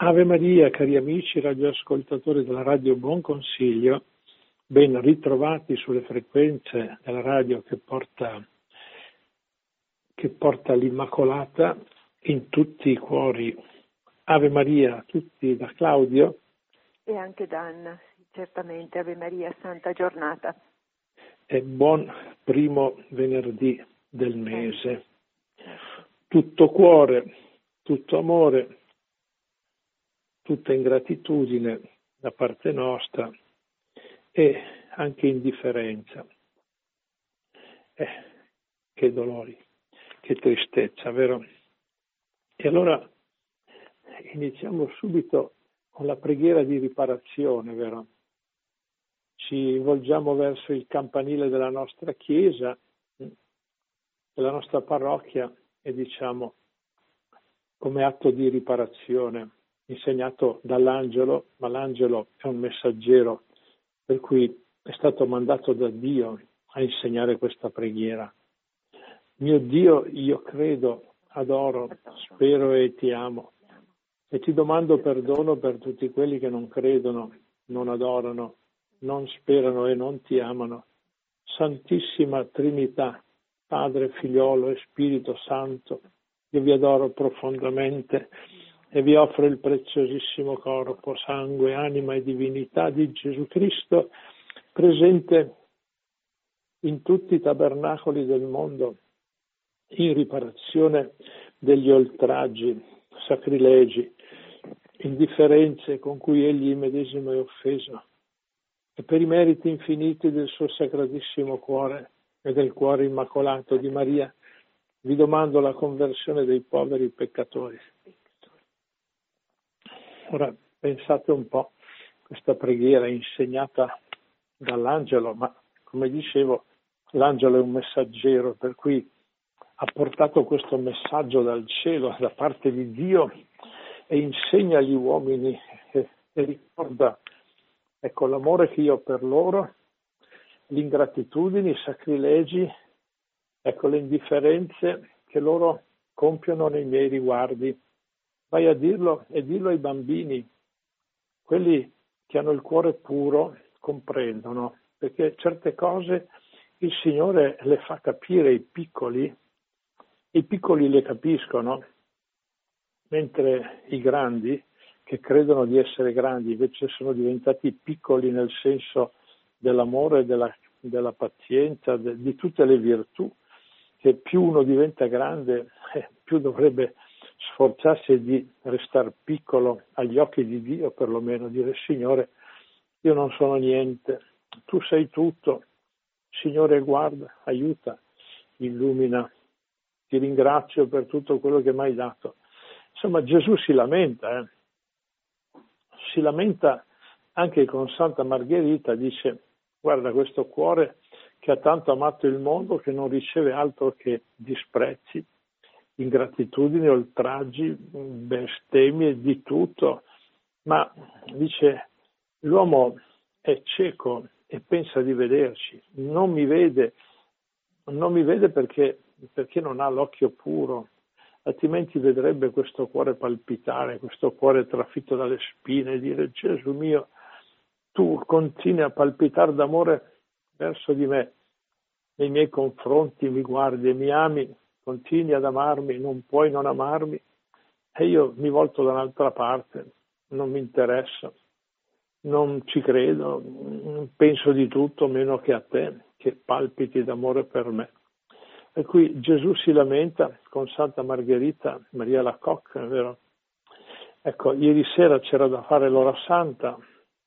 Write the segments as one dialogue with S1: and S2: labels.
S1: Ave Maria, cari amici radioascoltatori della Radio Buon Consiglio, ben ritrovati sulle frequenze della radio che porta l'Immacolata in tutti i cuori. Ave Maria a tutti da Claudio.
S2: E anche da Anna, certamente. Ave Maria, santa giornata.
S1: E buon primo venerdì del mese. Tutto cuore, tutto amore, tutta ingratitudine da parte nostra e anche indifferenza. Che dolori, che tristezza, vero? E allora iniziamo subito con la preghiera di riparazione, vero? Ci volgiamo verso il campanile della nostra chiesa, della nostra parrocchia e diciamo come atto di riparazione, insegnato dall'angelo, ma l'angelo è un messaggero, per cui è stato mandato da Dio a insegnare questa preghiera. Mio Dio, io credo, adoro, spero e ti amo. E ti domando perdono per tutti quelli che non credono, non adorano, non sperano e non ti amano. Santissima Trinità, Padre, Figliolo e Spirito Santo, io vi adoro profondamente e vi offro il preziosissimo corpo, sangue, anima e divinità di Gesù Cristo, presente in tutti i tabernacoli del mondo, in riparazione degli oltraggi, sacrilegi, indifferenze con cui egli medesimo è offeso, e per i meriti infiniti del suo sacratissimo cuore e del cuore immacolato di Maria, vi domando la conversione dei poveri peccatori. Ora pensate un po', questa preghiera insegnata dall'angelo, ma come dicevo, l'angelo è un messaggero, per cui ha portato questo messaggio dal cielo, da parte di Dio, e insegna agli uomini e ricorda, ecco, l'amore che io ho per loro, l'ingratitudine, i sacrilegi, ecco, le indifferenze che loro compiono nei miei riguardi. Vai a dirlo e dillo ai bambini, quelli che hanno il cuore puro comprendono, perché certe cose il Signore le fa capire ai piccoli, i piccoli le capiscono, mentre i grandi, che credono di essere grandi, invece sono diventati piccoli nel senso dell'amore, della pazienza, di tutte le virtù, che più uno diventa grande, più dovrebbe sforzarsi di restare piccolo agli occhi di Dio, perlomeno dire: Signore, io non sono niente, tu sei tutto, Signore, guarda, aiuta, illumina, ti ringrazio per tutto quello che mi hai dato. Insomma, Gesù si lamenta anche con Santa Margherita, dice: guarda, questo cuore che ha tanto amato il mondo, che non riceve altro che disprezzi, ingratitudini, oltraggi, bestemmie, di tutto. Ma dice, l'uomo è cieco e pensa di vederci, non mi vede perché non ha l'occhio puro, altrimenti vedrebbe questo cuore palpitare, questo cuore trafitto dalle spine, e dire: Gesù mio, tu continui a palpitare d'amore verso di me, nei miei confronti mi guardi e mi ami, continui ad amarmi, non puoi non amarmi, e io mi volto da un'altra parte, non mi interessa, non ci credo, penso di tutto meno che a te, che palpiti d'amore per me. E qui Gesù si lamenta con Santa Margherita Maria Lacoque, è vero? Ecco, ieri sera c'era da fare l'ora santa,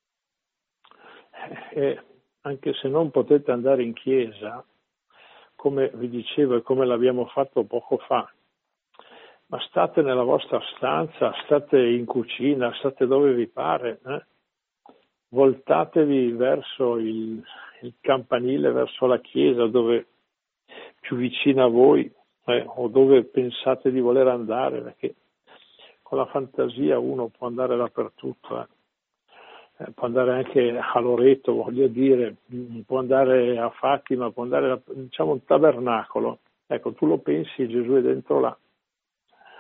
S1: e anche se non potete andare in chiesa, come vi dicevo e come l'abbiamo fatto poco fa, ma state nella vostra stanza, state in cucina, state dove vi pare, voltatevi verso il campanile, verso la chiesa, dove più vicina a voi, o dove pensate di voler andare, perché con la fantasia uno può andare dappertutto, può andare anche a Loreto, voglio dire, può andare a Fatima, può andare a, diciamo, un tabernacolo. Ecco, tu lo pensi, Gesù è dentro là.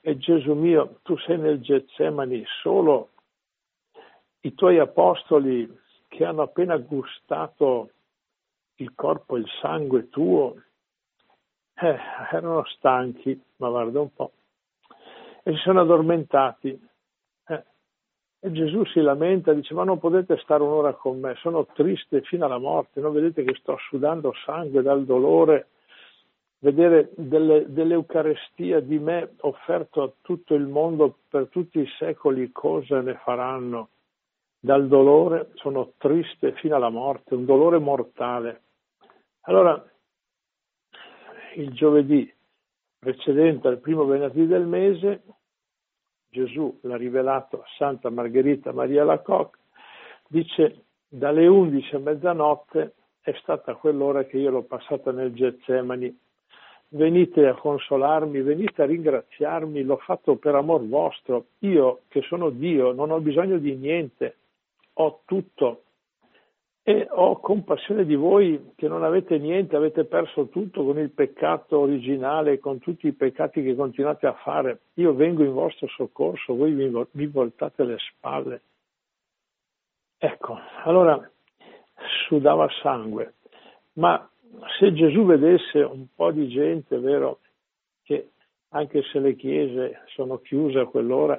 S1: E Gesù mio, tu sei nel Getsemani, solo i tuoi apostoli che hanno appena gustato il corpo e il sangue tuo, erano stanchi, ma guarda un po', e si sono addormentati. E Gesù si lamenta, dice: ma non potete stare un'ora con me, sono triste fino alla morte, non vedete che sto sudando sangue dal dolore, vedere dell'Eucarestia di me offerto a tutto il mondo per tutti i secoli, cosa ne faranno? Dal dolore sono triste fino alla morte, un dolore mortale. Allora, il giovedì precedente al primo venerdì del mese, Gesù l'ha rivelato a Santa Margherita Maria Alacoque, dice: dalle 11 a mezzanotte è stata quell'ora che io l'ho passata nel Getsemani. Venite a consolarmi, venite a ringraziarmi, l'ho fatto per amor vostro. Io, che sono Dio, non ho bisogno di niente, ho tutto. E ho compassione di voi che non avete niente, avete perso tutto con il peccato originale, con tutti i peccati che continuate a fare. Io vengo in vostro soccorso, voi mi voltate le spalle. Ecco, allora sudava sangue. Ma se Gesù vedesse un po' di gente, vero, che anche se le chiese sono chiuse a quell'ora,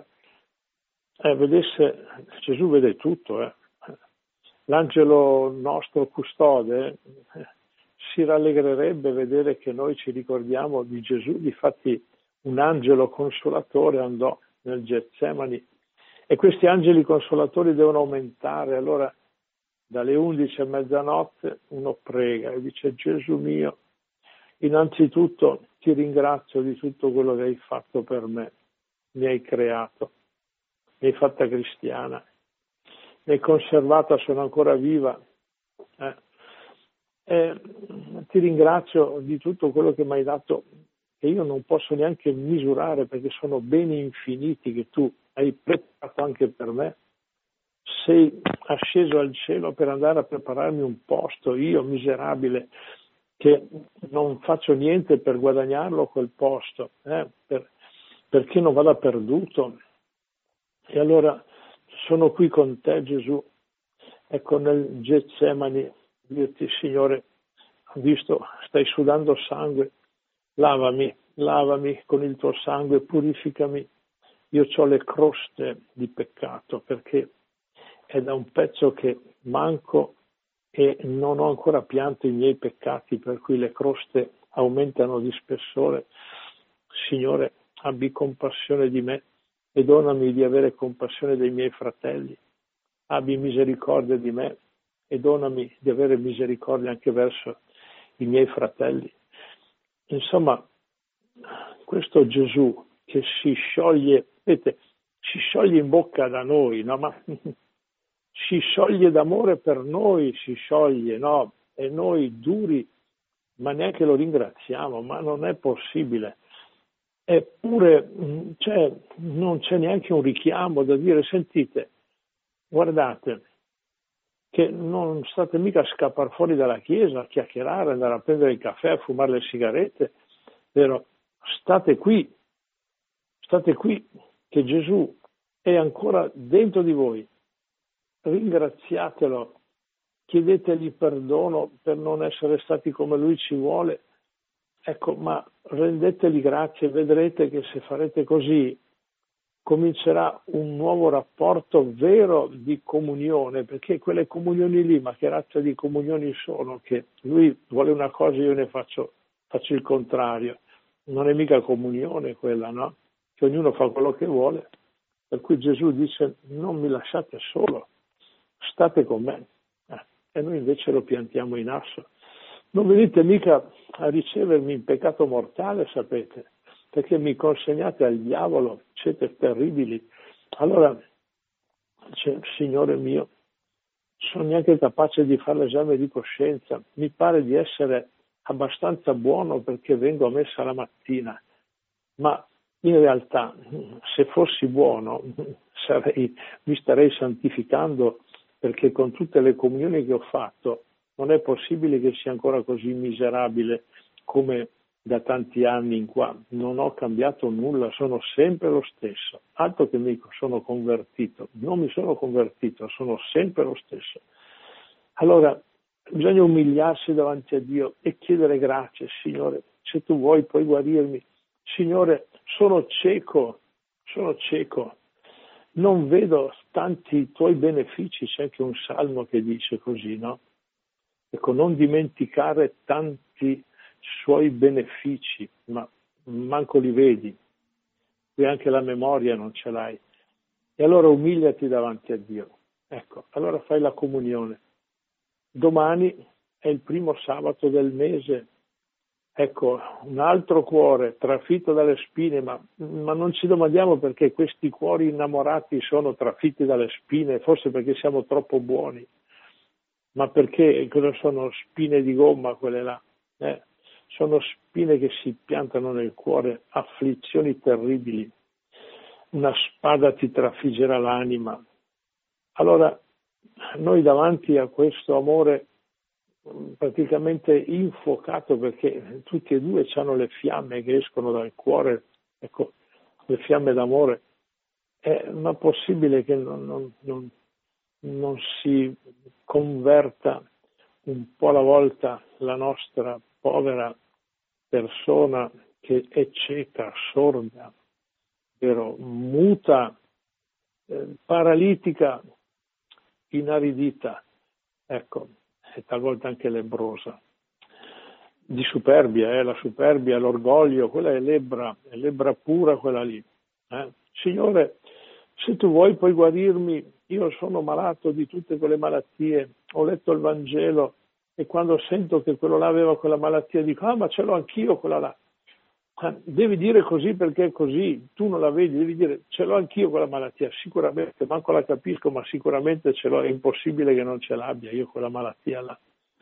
S1: Gesù vede tutto, L'angelo nostro custode si rallegrerebbe vedere che noi ci ricordiamo di Gesù. Difatti un angelo consolatore andò nel Getsemani e questi angeli consolatori devono aumentare. Allora dalle 11 a mezzanotte uno prega e dice: Gesù mio, innanzitutto ti ringrazio di tutto quello che hai fatto per me, mi hai creato, mi hai fatta cristiana, mi hai conservata, sono ancora viva. Ti ringrazio di tutto quello che mi hai dato, che io non posso neanche misurare, perché sono beni infiniti che tu hai preparato anche per me. Sei asceso al cielo per andare a prepararmi un posto, io miserabile, che non faccio niente per guadagnarlo quel posto, perché non vada perduto. E allora sono qui con te, Gesù. Ecco, nel Getsemani, dirti: Signore, ho visto, stai sudando sangue, lavami con il tuo sangue, purificami. Io ho le croste di peccato, perché è da un pezzo che manco e non ho ancora pianto i miei peccati, per cui le croste aumentano di spessore. Signore, abbi compassione di me e donami di avere compassione dei miei fratelli. Abbi misericordia di me e donami di avere misericordia anche verso i miei fratelli. Insomma, questo Gesù che si scioglie, vedete, si scioglie in bocca da noi, no? Ma si scioglie d'amore per noi, si scioglie, no? E noi duri, ma neanche lo ringraziamo, ma non è possibile. Eppure non c'è neanche un richiamo da dire: sentite, guardate, che non state mica a scappare fuori dalla chiesa, a chiacchierare, andare a prendere il caffè, a fumare le sigarette, vero? State qui, che Gesù è ancora dentro di voi. Ringraziatelo, chiedetegli perdono per non essere stati come lui ci vuole. Ecco, ma rendeteli grazie, vedrete che se farete così comincerà un nuovo rapporto vero di comunione, perché quelle comunioni lì, ma che razza di comunioni sono? Che lui vuole una cosa e io ne faccio il contrario. Non è mica comunione quella, no? Che ognuno fa quello che vuole. Per cui Gesù dice: non mi lasciate solo, state con me. E noi invece lo piantiamo in asso. Non venite mica a ricevermi in peccato mortale, sapete, perché mi consegnate al diavolo, siete terribili. Allora, Signore mio, sono neanche capace di fare l'esame di coscienza, mi pare di essere abbastanza buono perché vengo a messa la mattina, ma in realtà se fossi buono mi starei santificando, perché con tutte le comunioni che ho fatto non è possibile che sia ancora così miserabile come da tanti anni in qua, non ho cambiato nulla, sono sempre lo stesso. Altro che dico, sono convertito, non mi sono convertito, sono sempre lo stesso. Allora, bisogna umiliarsi davanti a Dio e chiedere grazie, Signore, se tu vuoi puoi guarirmi. Signore, sono cieco, non vedo tanti tuoi benefici, c'è anche un salmo che dice così, no? Ecco, non dimenticare tanti suoi benefici, ma manco li vedi, e anche la memoria non ce l'hai. E allora umiliati davanti a Dio. Ecco, allora fai la comunione. Domani è il primo sabato del mese. Ecco, un altro cuore trafitto dalle spine, ma non ci domandiamo perché questi cuori innamorati sono trafitti dalle spine, forse perché siamo troppo buoni, ma perché cosa sono spine di gomma quelle là? Sono spine che si piantano nel cuore, afflizioni terribili, una spada ti trafiggerà l'anima. Allora, noi davanti a questo amore praticamente infuocato, perché tutti e due hanno le fiamme che escono dal cuore, ecco, le fiamme d'amore, ma è possibile che non si converta un po' alla volta la nostra povera persona che è cieca, sorda, vero, muta, paralitica, inaridita, ecco, e talvolta anche lebbrosa, di superbia, la superbia, l'orgoglio, quella è lebbra pura quella lì. Signore, se tu vuoi puoi guarirmi, io sono malato di tutte quelle malattie, ho letto il Vangelo e quando sento che quello là aveva quella malattia dico, ma ce l'ho anch'io quella là. Devi dire così perché è così, tu non la vedi, devi dire ce l'ho anch'io quella malattia, sicuramente, manco la capisco, ma sicuramente ce l'ho, è impossibile che non ce l'abbia io quella malattia là.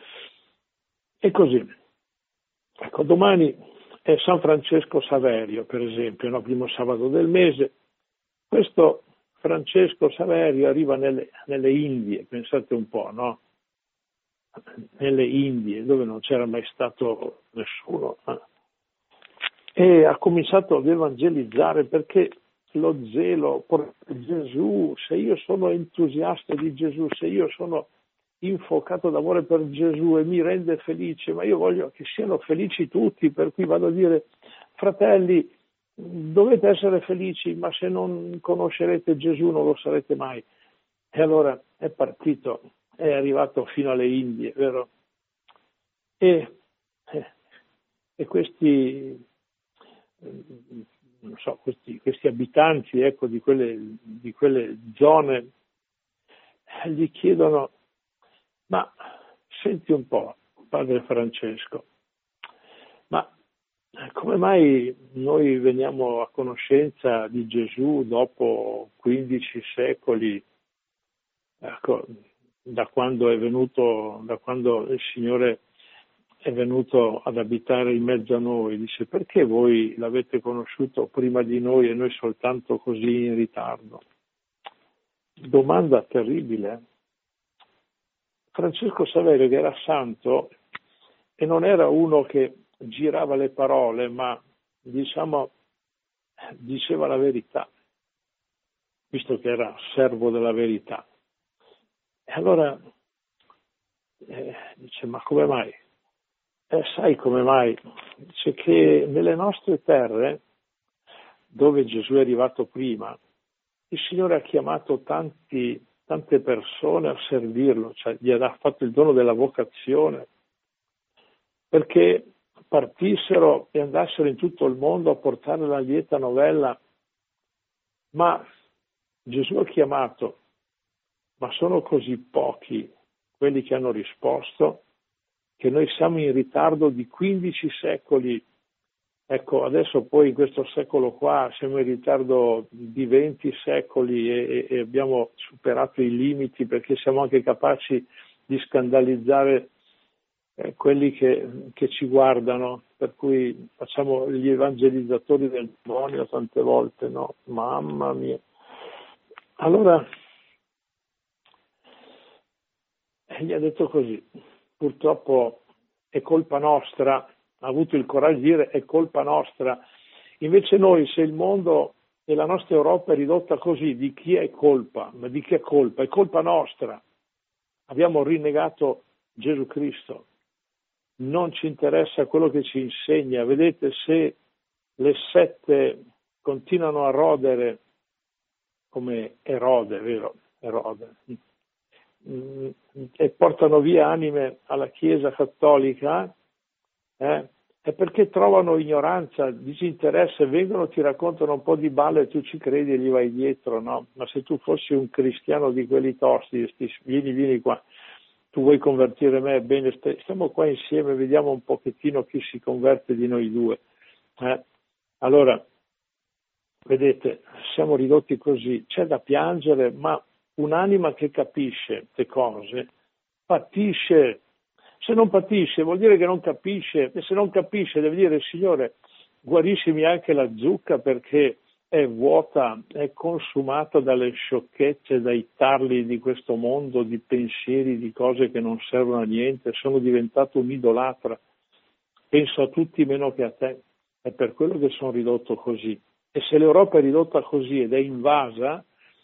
S1: E così. Ecco, domani è San Francesco Saverio, per esempio, no? Primo sabato del mese. Questo Francesco Saverio arriva nelle Indie, pensate un po', no? Nelle Indie, dove non c'era mai stato nessuno. E ha cominciato ad evangelizzare perché lo zelo per Gesù, se io sono entusiasta di Gesù, se io sono infuocato d'amore per Gesù e mi rende felice, ma io voglio che siano felici tutti, per cui vado a dire, fratelli, dovete essere felici, ma se non conoscerete Gesù non lo sarete mai. E allora è partito, è arrivato fino alle Indie, vero? E questi, non so, questi abitanti, ecco, di quelle zone gli chiedono, ma senti un po', padre Francesco, ma come mai noi veniamo a conoscenza di Gesù dopo 15 secoli, ecco, da quando il Signore è venuto ad abitare in mezzo a noi? Dice, perché voi l'avete conosciuto prima di noi e noi soltanto così in ritardo? Domanda terribile. Francesco Saverio, che era santo e non era uno che girava le parole, ma diciamo diceva la verità, visto che era servo della verità. E allora dice, ma come mai? Sai come mai? Dice che nelle nostre terre, dove Gesù è arrivato prima, il Signore ha chiamato tante persone a servirlo, cioè gli ha fatto il dono della vocazione, perché partissero e andassero in tutto il mondo a portare la lieta novella, ma Gesù ha chiamato, ma sono così pochi quelli che hanno risposto che noi siamo in ritardo di 15 secoli. Ecco, adesso poi in questo secolo qua siamo in ritardo di 20 secoli e abbiamo superato i limiti perché siamo anche capaci di scandalizzare quelli che ci guardano, per cui facciamo gli evangelizzatori del demonio tante volte, no? Mamma mia. Allora, gli ha detto così, purtroppo è colpa nostra, ha avuto il coraggio di dire è colpa nostra. Invece noi, se il mondo e la nostra Europa è ridotta così, di chi è colpa? Ma di chi è colpa? È colpa nostra. Abbiamo rinnegato Gesù Cristo. Non ci interessa quello che ci insegna. Vedete, se le sette continuano a rodere come Erode, vero? Erode. E portano via anime alla Chiesa cattolica, è perché trovano ignoranza, disinteresse, vengono, ti raccontano un po' di balle, tu ci credi e gli vai dietro, no? Ma se tu fossi un cristiano di quelli tosti, vieni qua, tu vuoi convertire me, bene, stiamo qua insieme, vediamo un pochettino chi si converte di noi due. Allora, vedete, siamo ridotti così, c'è da piangere, ma un'anima che capisce le cose patisce. Se non patisce vuol dire che non capisce, e se non capisce deve dire Signore, guariscimi anche la zucca perché è vuota, è consumata dalle sciocchezze, dai tarli di questo mondo, di pensieri, di cose che non servono a niente, sono diventato un idolatra, penso a tutti meno che a te, è per quello che sono ridotto così. E se l'Europa è ridotta così ed è invasa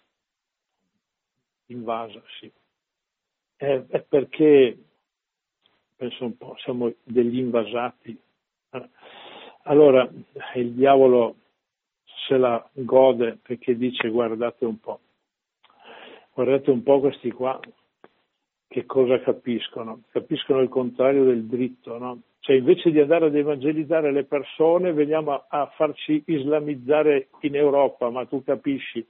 S1: sì, è perché, penso un po', siamo degli invasati. Allora il diavolo se la gode perché dice guardate un po' questi qua che cosa capiscono il contrario del dritto, no? Cioè invece di andare ad evangelizzare le persone veniamo a farci islamizzare in Europa, ma tu capisci.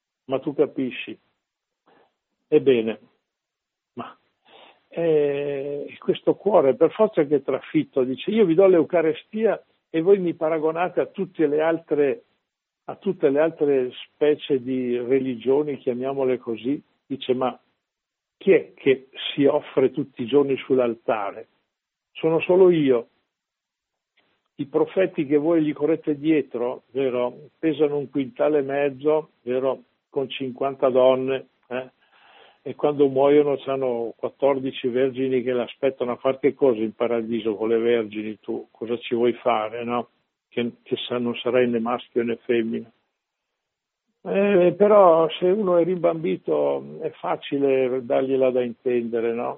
S1: Ebbene, ma questo cuore per forza che è trafitto, dice io vi do l'Eucarestia e voi mi paragonate a tutte le altre specie di religioni, chiamiamole così, dice ma chi è che si offre tutti i giorni sull'altare? Sono solo io. I profeti che voi gli correte dietro, vero, pesano 1,5 quintali, vero, con 50 donne, e quando muoiono hanno 14 vergini che l'aspettano a fare che cosa in paradiso con le vergini tu? Cosa ci vuoi fare, no? Che non sarai né maschio né femmina. Però se uno è rimbambito è facile dargliela da intendere, no?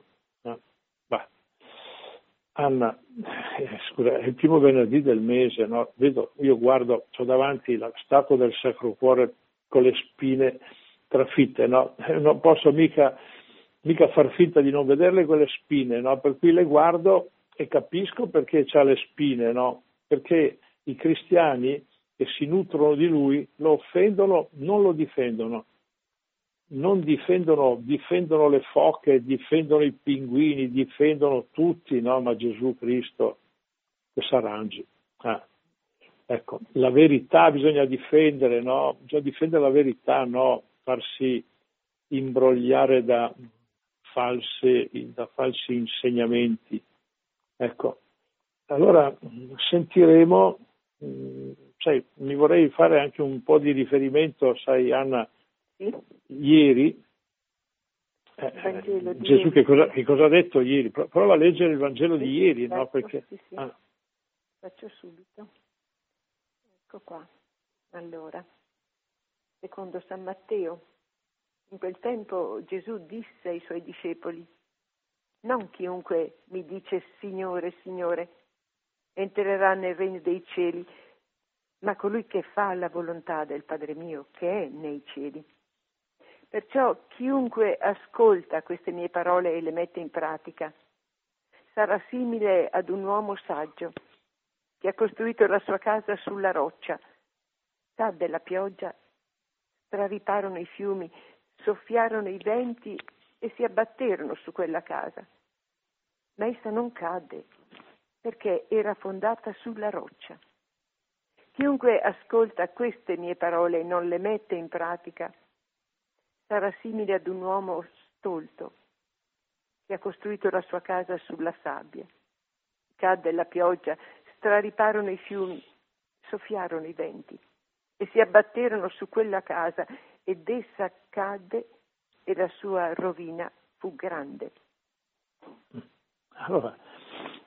S1: Anna, scusa, è il primo venerdì del mese, no? Vedo, io guardo, ho davanti la statua del Sacro Cuore con le spine trafitte, no? Non posso mica far finta di non vederle quelle spine, no? Per cui le guardo e capisco perché c'ha le spine, no? Perché i cristiani che si nutrono di lui lo offendono, non lo difendono. Non difendono le foche, difendono i pinguini, difendono tutti, no? Ma Gesù Cristo che s'arrangi. Ecco, la verità bisogna difendere, no? Bisogna difendere la verità, no? Farsi imbrogliare da falsi insegnamenti. Ecco, allora sentiremo, sai, mi vorrei fare anche un po' di riferimento, sai Anna, ieri Gesù che cosa ha detto ieri? Prova a leggere il Vangelo di ieri, certo, no? Perché
S2: sì. Faccio subito. Ecco qua. Allora, secondo San Matteo, in quel tempo Gesù disse ai suoi discepoli: non chiunque mi dice Signore, Signore, entrerà nel regno dei cieli, ma colui che fa la volontà del Padre mio che è nei cieli. Perciò chiunque ascolta queste mie parole e le mette in pratica sarà simile ad un uomo saggio che ha costruito la sua casa sulla roccia. Cadde la pioggia, strariparono i fiumi, soffiarono i venti e si abbatterono su quella casa. Ma essa non cadde perché era fondata sulla roccia. Chiunque ascolta queste mie parole e non le mette in pratica sarà simile ad un uomo stolto che ha costruito la sua casa sulla sabbia. Cadde la pioggia, strariparono i fiumi, soffiarono i venti e si abbatterono su quella casa ed essa cadde e la sua rovina fu grande.
S1: Allora,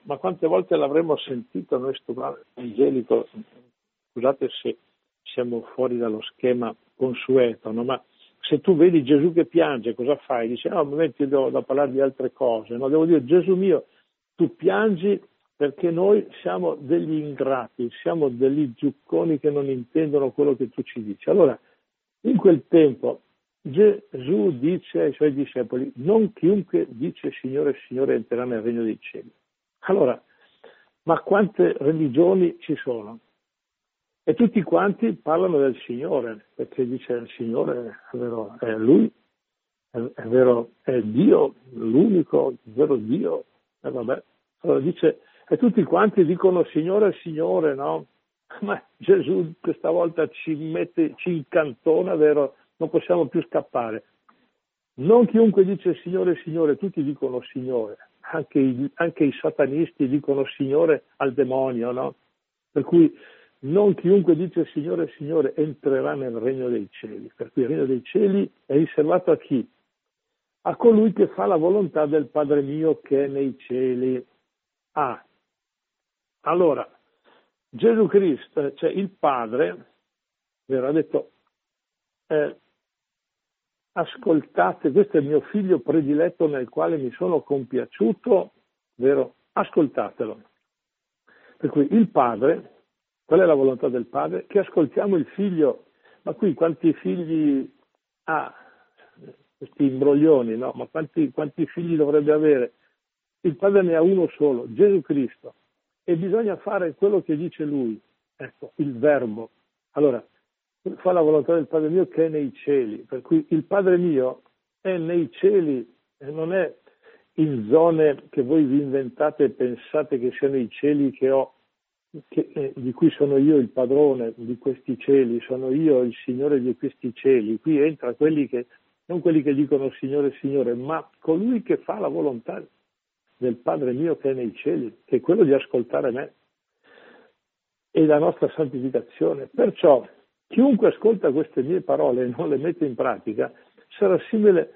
S1: ma quante volte l'avremmo sentito noi sto evangelico, scusate se siamo fuori dallo schema consueto, no? Ma se tu vedi Gesù che piange, cosa fai? Dice, no, momento io devo da parlare di altre cose, no? Devo dire, Gesù mio, tu piangi perché noi siamo degli ingrati, siamo degli zucconi che non intendono quello che tu ci dici. Allora, in quel tempo Gesù dice ai suoi discepoli, non chiunque dice Signore, Signore entrerà nel regno dei cieli. Allora, ma quante religioni ci sono? E tutti quanti parlano del Signore, perché dice il Signore, è vero, è Lui, è vero, è Dio, l'unico, il vero Dio. E vabbè. Allora dice, e tutti quanti dicono Signore, Signore, no? Ma Gesù questa volta ci incantona, vero? Non possiamo più scappare. Non chiunque dice Signore, Signore, tutti dicono Signore. Anche i satanisti dicono Signore al demonio, no? Per cui non chiunque dice Signore, Signore entrerà nel regno dei cieli. Per cui il regno dei cieli è riservato a chi? A colui che fa la volontà del Padre mio che è nei cieli. Ah, allora, Gesù Cristo, cioè il Padre, vero, ha detto, ascoltate, questo è il mio figlio prediletto nel quale mi sono compiaciuto, vero, ascoltatelo. Per cui il Padre, qual è la volontà del Padre? Che ascoltiamo il figlio, ma qui quanti figli ha? Questi imbroglioni, no? Ma quanti figli dovrebbe avere? Il Padre ne ha uno solo, Gesù Cristo, e bisogna fare quello che dice Lui, ecco, il Verbo. Allora, fa la volontà del Padre mio che è nei cieli, per cui il Padre mio è nei cieli e non è in zone che voi vi inventate e pensate che siano i cieli di cui sono io il padrone di questi cieli, sono io il Signore di questi cieli. Qui entra non quelli che dicono Signore, Signore, ma colui che fa la volontà del Padre mio che è nei cieli, che è quello di ascoltare me e la nostra santificazione. Perciò chiunque ascolta queste mie parole e non le mette in pratica sarà simile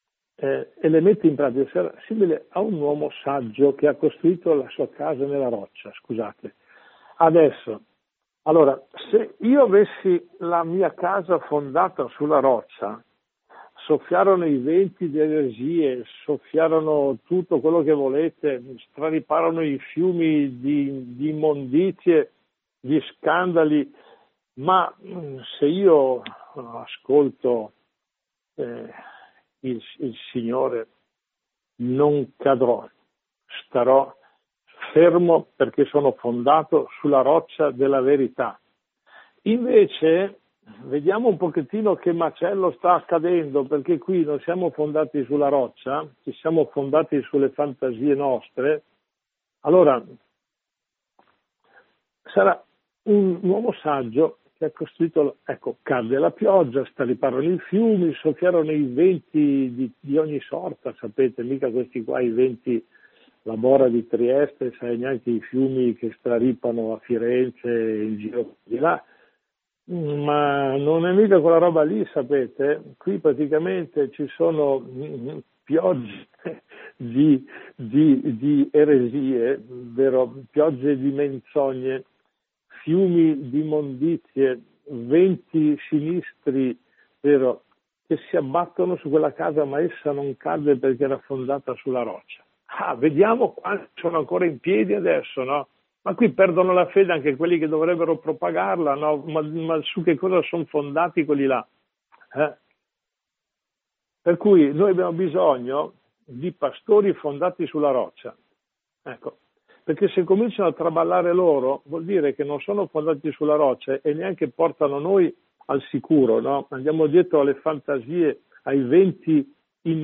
S1: sarà simile a un uomo saggio che ha costruito la sua casa nella roccia. Scusate. Adesso, allora, se io avessi la mia casa fondata sulla roccia, soffiarono i venti di eresie, soffiarono tutto quello che volete, strariparono i fiumi di immondizie, di scandali, ma se io ascolto il Signore non cadrò, starò fermo perché sono fondato sulla roccia della verità. Invece vediamo un pochettino che macello sta accadendo, perché qui non siamo fondati sulla roccia, ci siamo fondati sulle fantasie nostre. Allora sarà un uomo saggio che ha costruito, ecco, cadde la pioggia, strariparono i fiumi, soffiarono i venti di ogni sorta, sapete, mica questi qua i venti, la Bora di Trieste, sai neanche i fiumi che straripano a Firenze e in giro di là, ma non è mica quella roba lì, sapete, qui praticamente ci sono piogge di eresie, vero? Piogge di menzogne, fiumi di immondizie, venti sinistri, vero? Che si abbattono su quella casa, ma essa non cadde perché era fondata sulla roccia. Vediamo quanti sono ancora in piedi adesso, no? Ma qui perdono la fede anche quelli che dovrebbero propagarla, no? Ma su che cosa sono fondati quelli là? Per cui noi abbiamo bisogno di pastori fondati sulla roccia. Ecco, perché se cominciano a traballare loro, vuol dire che non sono fondati sulla roccia e neanche portano noi al sicuro, no? Andiamo dietro alle fantasie, ai venti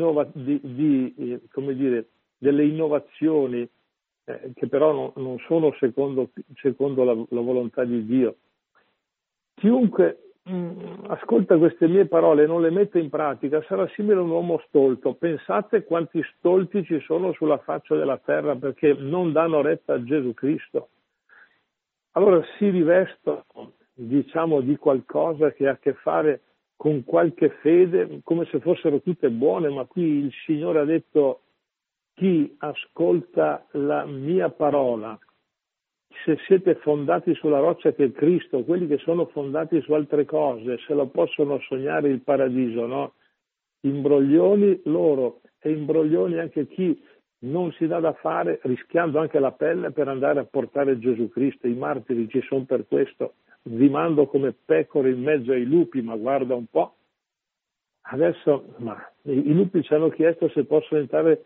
S1: delle innovazioni che però non sono secondo la volontà di Dio. Chiunque ascolta queste mie parole e non le mette in pratica sarà simile a un uomo stolto. Pensate quanti stolti ci sono sulla faccia della terra perché non danno retta a Gesù Cristo. Allora si rivestono, diciamo, di qualcosa che ha a che fare con qualche fede, come se fossero tutte buone, ma qui il Signore ha detto chi ascolta la mia parola, se siete fondati sulla roccia che è Cristo, quelli che sono fondati su altre cose, se lo possono sognare il paradiso, no? Imbroglioni loro e imbroglioni anche chi non si dà da fare, rischiando anche la pelle per andare a portare Gesù Cristo. I martiri ci sono per questo. Vi mando come pecore in mezzo ai lupi, ma guarda un po'. Adesso i lupi ci hanno chiesto se possono entrare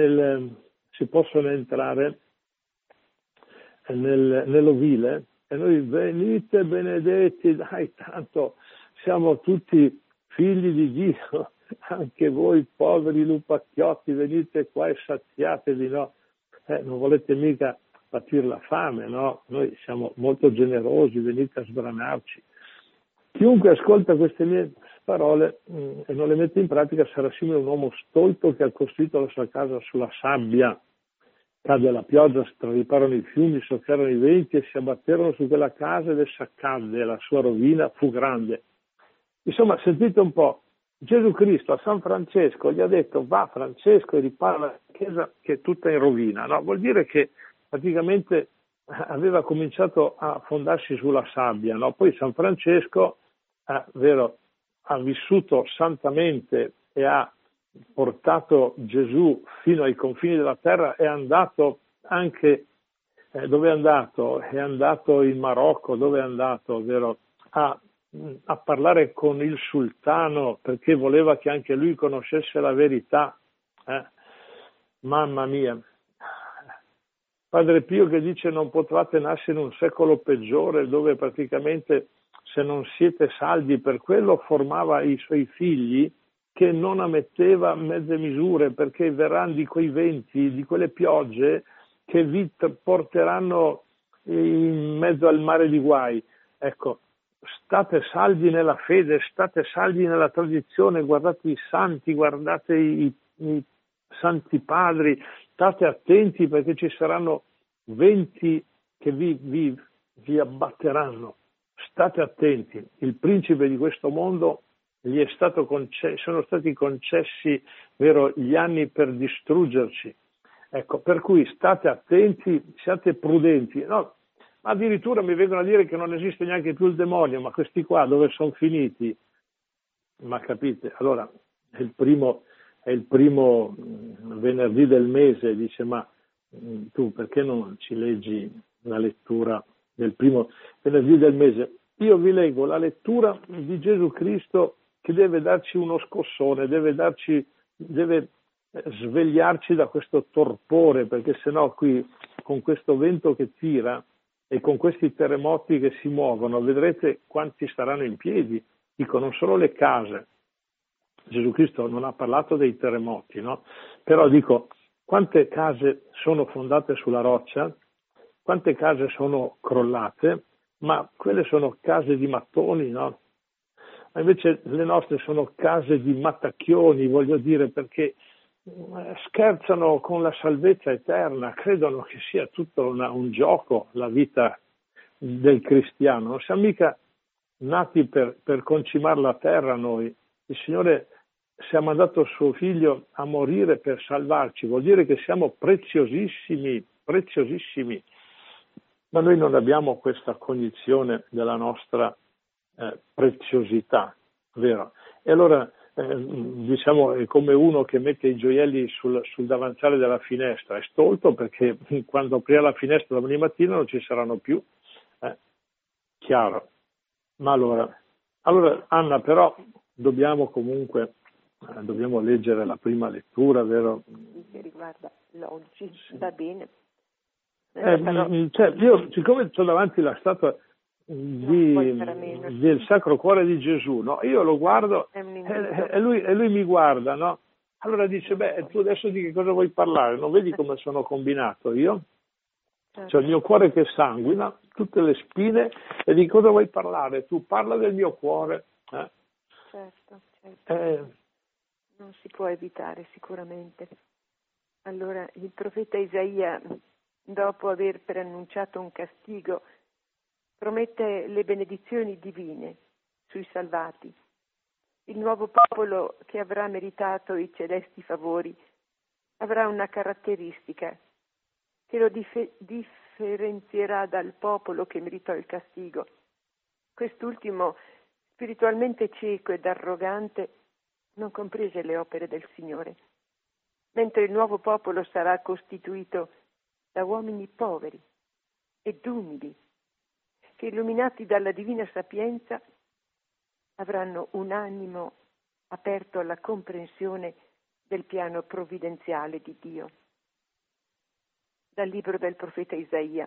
S1: nell'ovile, e noi: venite benedetti, dai, tanto siamo tutti figli di Dio, anche voi poveri lupacchiotti, venite qua e saziatevi, no? Non volete mica patire la fame, no? Noi siamo molto generosi, venite a sbranarci. Chiunque ascolta queste mie parole e non le mette in pratica sarà simile a un uomo stolto che ha costruito la sua casa sulla sabbia. Cade la pioggia, strariparono i fiumi, soffiarono i venti e si abbatterono su quella casa ed essa cadde, la sua rovina fu grande. Insomma, sentite un po', Gesù Cristo a San Francesco gli ha detto: va Francesco e ripara la chiesa che è tutta in rovina, no? Vuol dire che praticamente aveva cominciato a fondarsi sulla sabbia, no? Poi San Francesco ha vissuto santamente e ha portato Gesù fino ai confini della terra, è andato anche dove è andato? È andato in Marocco, dove è andato, vero? A parlare con il sultano perché voleva che anche lui conoscesse la verità. Mamma mia. Padre Pio che dice: non potevate nascere in un secolo peggiore, dove praticamente se non siete saldi per quello, formava i suoi figli che non ammetteva mezze misure, perché verranno di quei venti, di quelle piogge che vi porteranno in mezzo al mare di guai. Ecco, state saldi nella fede, state saldi nella tradizione, guardate i santi, guardate i santi padri, state attenti perché ci saranno venti che vi abbatteranno. State attenti, il principe di questo mondo sono stati concessi, vero, gli anni per distruggerci. Ecco, per cui state attenti, siate prudenti. No, addirittura mi vengono a dire che non esiste neanche più il demonio, ma questi qua dove sono finiti? Ma capite? Allora, è il primo venerdì del mese, dice: ma tu perché non ci leggi la lettura del primo venerdì del mese? Io vi leggo la lettura di Gesù Cristo che deve darci uno scossone, deve svegliarci da questo torpore, perché sennò qui con questo vento che tira e con questi terremoti che si muovono, vedrete quanti staranno in piedi. Dico, non solo le case. Gesù Cristo non ha parlato dei terremoti, no? Però dico, quante case sono fondate sulla roccia, quante case sono crollate, ma quelle sono case di mattoni, no? Ma invece le nostre sono case di mattacchioni, voglio dire, perché scherzano con la salvezza eterna, credono che sia tutto un gioco la vita del cristiano. Non siamo mica nati per concimare la terra noi. Il Signore si è mandato suo figlio a morire per salvarci, vuol dire che siamo preziosissimi, preziosissimi, ma noi non abbiamo questa cognizione della nostra preziosità, vero? E allora diciamo è come uno che mette i gioielli sul davanzale della finestra, è stolto perché quando aprirà la finestra domani mattina non ci saranno più, chiaro. Ma allora Anna, però dobbiamo leggere la prima lettura, vero?
S2: Che riguarda l'oggi, sì. Va bene.
S1: Io, siccome ho davanti la statua del Sacro Cuore di Gesù, no? Io lo guardo e lui mi guarda, no? Allora dice: beh, tu adesso di che cosa vuoi parlare? Non vedi come sono combinato io? Cioè il mio cuore che sanguina, tutte le spine, e di cosa vuoi parlare? Tu parla del mio cuore.
S2: Certo. Non si può evitare sicuramente. Allora il profeta Isaia, dopo aver preannunciato un castigo, promette le benedizioni divine sui salvati, il nuovo popolo che avrà meritato i celesti favori avrà una caratteristica che lo differenzierà dal popolo che meritò il castigo. Quest'ultimo, spiritualmente cieco ed arrogante, non comprese le opere del Signore, mentre il nuovo popolo sarà costituito da uomini poveri ed umili, che illuminati dalla divina sapienza avranno un animo aperto alla comprensione del piano provvidenziale di Dio. Dal libro del profeta Isaia: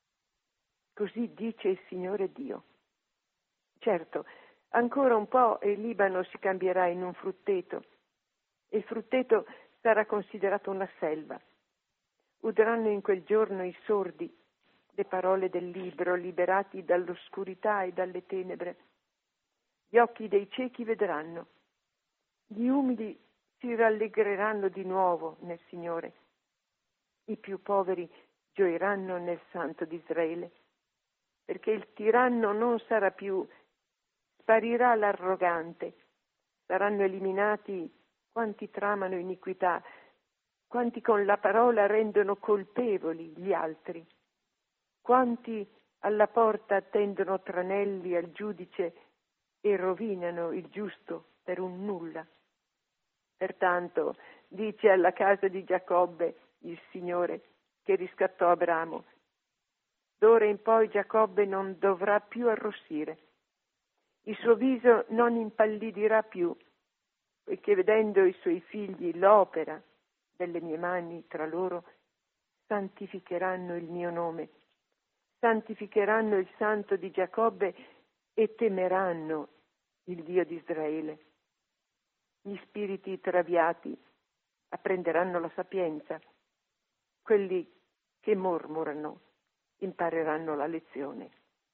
S2: così dice il Signore Dio. Certo, ancora un po' e il Libano si cambierà in un frutteto, e il frutteto sarà considerato una selva. Udranno in quel giorno i sordi le parole del libro, liberati dall'oscurità e dalle tenebre. Gli occhi dei ciechi vedranno, gli umili si rallegreranno di nuovo nel Signore, i più poveri gioiranno nel Santo di Israele, perché il tiranno non sarà più, sparirà l'arrogante, saranno eliminati quanti tramano iniquità, quanti con la parola rendono colpevoli gli altri, quanti alla porta tendono tranelli al giudice e rovinano il giusto per un nulla. Pertanto dice alla casa di Giacobbe il Signore, che riscattò Abramo: d'ora in poi Giacobbe non dovrà più arrossire, il suo viso non impallidirà più, poiché vedendo i suoi figli l'opera delle mie mani tra loro, santificheranno il mio nome, santificheranno il Santo di Giacobbe e temeranno il Dio di Israele. Gli spiriti traviati apprenderanno la sapienza, quelli che mormorano impareranno la lezione.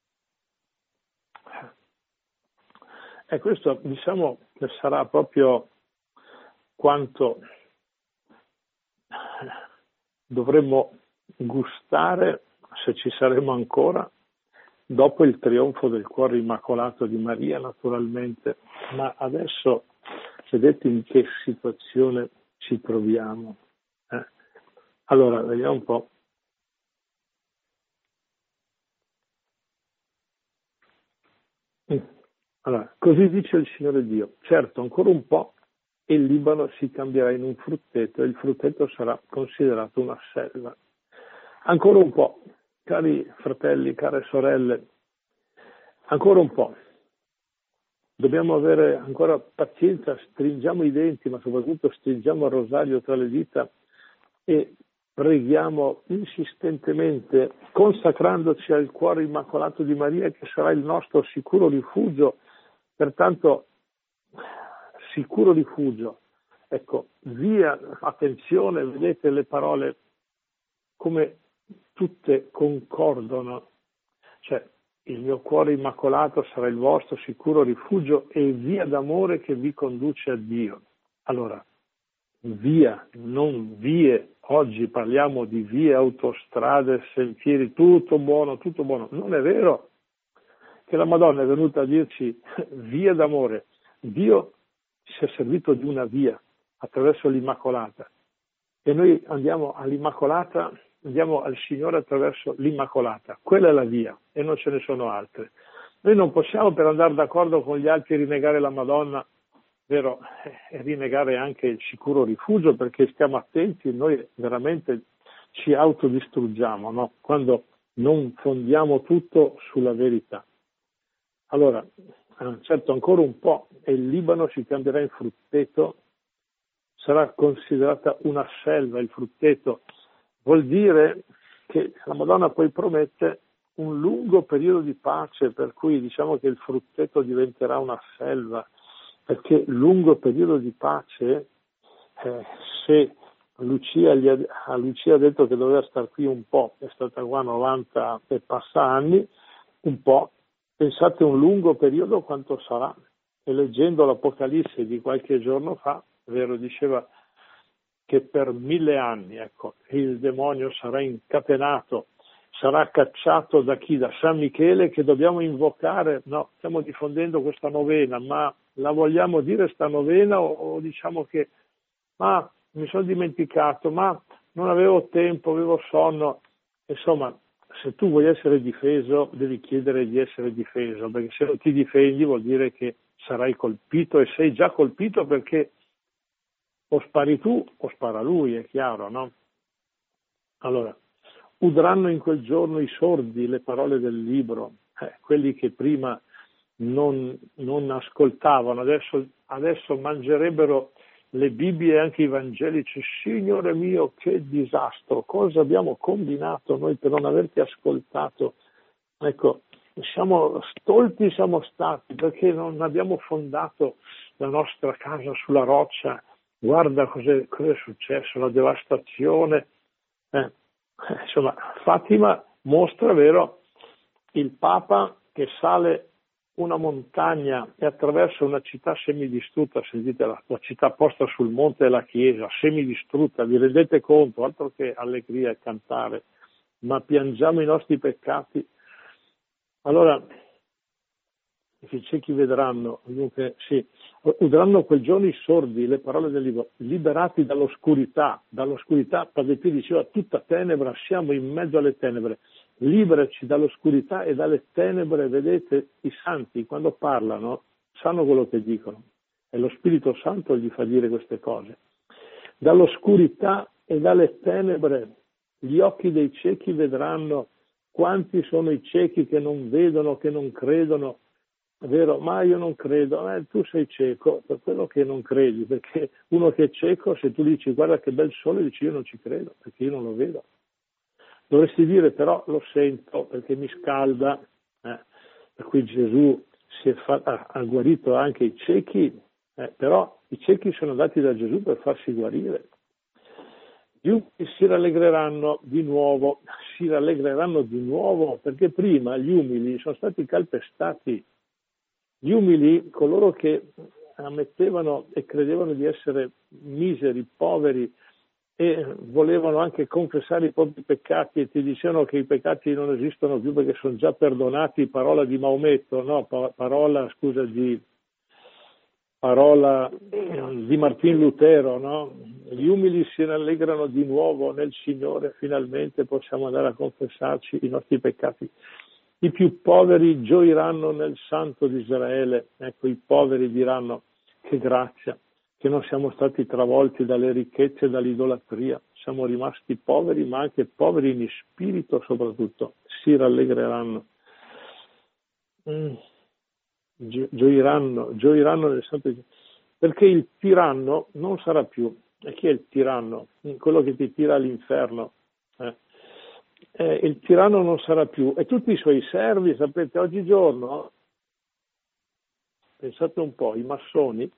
S1: E questo, diciamo, che sarà proprio quanto dovremmo gustare, se ci saremo ancora, dopo il trionfo del cuore immacolato di Maria, naturalmente. Ma adesso vedete in che situazione ci troviamo. Allora, vediamo un po'. Allora, così dice il Signore Dio: certo, ancora un po' e il Libano si cambierà in un frutteto e il frutteto sarà considerato una selva. Ancora un po', cari fratelli, care sorelle, ancora un po'. Dobbiamo avere ancora pazienza, stringiamo i denti, ma soprattutto stringiamo il rosario tra le dita e preghiamo insistentemente, consacrandoci al cuore immacolato di Maria, che sarà il nostro sicuro rifugio. Pertanto, sicuro rifugio. Ecco, via, attenzione, vedete le parole come tutte concordano. Cioè, il mio cuore immacolato sarà il vostro sicuro rifugio e via d'amore che vi conduce a Dio. Allora, via, non vie. Oggi parliamo di vie, autostrade, sentieri, tutto buono, tutto buono. Non è vero che la Madonna è venuta a dirci via d'amore. Dio si è servito di una via attraverso l'Immacolata e noi andiamo all'Immacolata, andiamo al Signore attraverso l'Immacolata. Quella è la via e non ce ne sono altre. Noi non possiamo, per andare d'accordo con gli altri, rinnegare la Madonna, vero, e rinnegare anche il sicuro rifugio, perché stiamo attenti, noi veramente ci autodistruggiamo, no? Quando non fondiamo tutto sulla verità. Allora, certo, ancora un po' e il Libano si cambierà in frutteto, sarà considerata una selva il frutteto. Vuol dire che la Madonna poi promette un lungo periodo di pace, per cui diciamo che il frutteto diventerà una selva, perché lungo periodo di pace, se Lucia a Lucia ha detto che doveva stare qui un po', è stata qua 90 e passa anni, un po', pensate un lungo periodo quanto sarà. E leggendo l'Apocalisse di qualche giorno fa, vero, diceva che per 1000 anni, ecco, il demonio sarà incatenato, sarà cacciato da chi? Da San Michele, che dobbiamo invocare. No, stiamo diffondendo questa novena, ma la vogliamo dire sta novena o diciamo che mi sono dimenticato, ma non avevo tempo, avevo sonno. Insomma, se tu vuoi essere difeso, devi chiedere di essere difeso, perché se non ti difendi vuol dire che sarai colpito, e sei già colpito perché o spari tu o spara lui, è chiaro, no? Allora, udranno in quel giorno i sordi le parole del libro, quelli che prima non ascoltavano, adesso mangerebbero le Bibbie e anche i Vangelici. Signore mio, che disastro, cosa abbiamo combinato noi per non averti ascoltato? Ecco, stolti siamo stati perché non abbiamo fondato la nostra casa sulla roccia. Guarda cos'è successo, la devastazione. Insomma, Fatima mostra, vero, il Papa che sale una montagna e attraverso una città semidistrutta, sentite la città posta sul monte della chiesa, semidistrutta, vi rendete conto? Altro che allegria e cantare, ma piangiamo i nostri peccati. Allora, i ciechi vedranno, dunque, sì, udranno quel giorno i sordi le parole del libro, liberati dall'oscurità. Padre Pio diceva, tutta tenebra, siamo in mezzo alle tenebre, liberaci dall'oscurità e dalle tenebre. Vedete, i santi quando parlano sanno quello che dicono, e lo Spirito Santo gli fa dire queste cose. Dall'oscurità e dalle tenebre, gli occhi dei ciechi vedranno. Quanti sono i ciechi che non vedono, che non credono? È vero, ma io non credo. Tu sei cieco per quello che non credi, perché uno che è cieco, se tu dici guarda che bel sole, dici io non ci credo, perché io non lo vedo. Dovresti dire però lo sento perché mi scalda. Per cui Gesù ha guarito anche i ciechi, però i ciechi sono dati da Gesù per farsi guarire. Gli umili si rallegreranno di nuovo, perché prima gli umili sono stati calpestati. Gli umili, coloro che ammettevano e credevano di essere miseri, poveri, e volevano anche confessare i propri peccati e ti dicevano che i peccati non esistono più perché sono già perdonati, parola di Maometto, no? Parola di Martin Lutero, no? Gli umili si rallegrano di nuovo nel Signore, finalmente possiamo andare a confessarci i nostri peccati. I più poveri gioiranno nel Santo di Israele. Ecco, i poveri diranno che grazia, che non siamo stati travolti dalle ricchezze e dall'idolatria, siamo rimasti poveri, ma anche poveri in spirito soprattutto, si rallegreranno. Gioiranno nel Santo di Israele, perché il tiranno non sarà più. E chi è il tiranno? Quello che ti tira all'inferno. Il tiranno non sarà più, e tutti i suoi servi, sapete, oggigiorno, pensate un po', i massoni,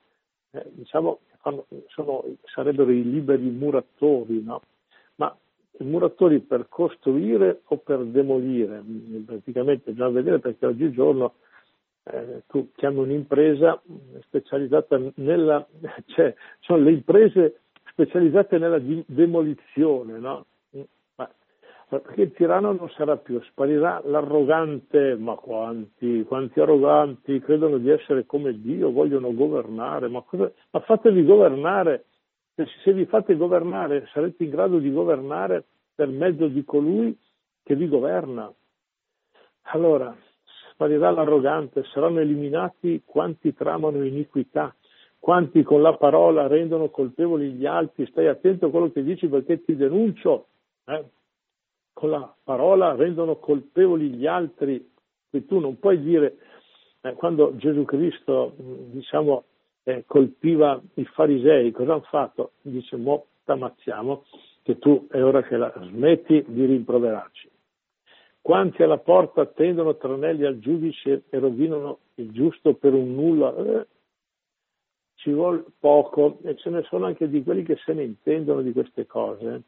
S1: sarebbero i liberi muratori, no? Ma i muratori per costruire o per demolire? Praticamente bisogna vedere, perché oggigiorno tu chiami un'impresa specializzata sono le imprese specializzate nella demolizione, no? Perché il tiranno non sarà più, sparirà l'arrogante. Ma quanti arroganti credono di essere come Dio, vogliono governare, ma fatevi governare. Se vi fate governare sarete in grado di governare per mezzo di colui che vi governa. Allora sparirà l'arrogante, saranno eliminati quanti tramano iniquità, quanti con la parola rendono colpevoli gli altri. Stai attento a quello che dici, perché ti denuncio. Con la parola rendono colpevoli gli altri, e tu non puoi dire, quando Gesù Cristo colpiva i farisei, cosa hanno fatto? Dice, mo t'ammazziamo, che tu è ora che la smetti di rimproverarci. Quanti alla porta tendono tranelli al giudice e rovinano il giusto per un nulla? Ci vuole poco, e ce ne sono anche di quelli che se ne intendono di queste cose.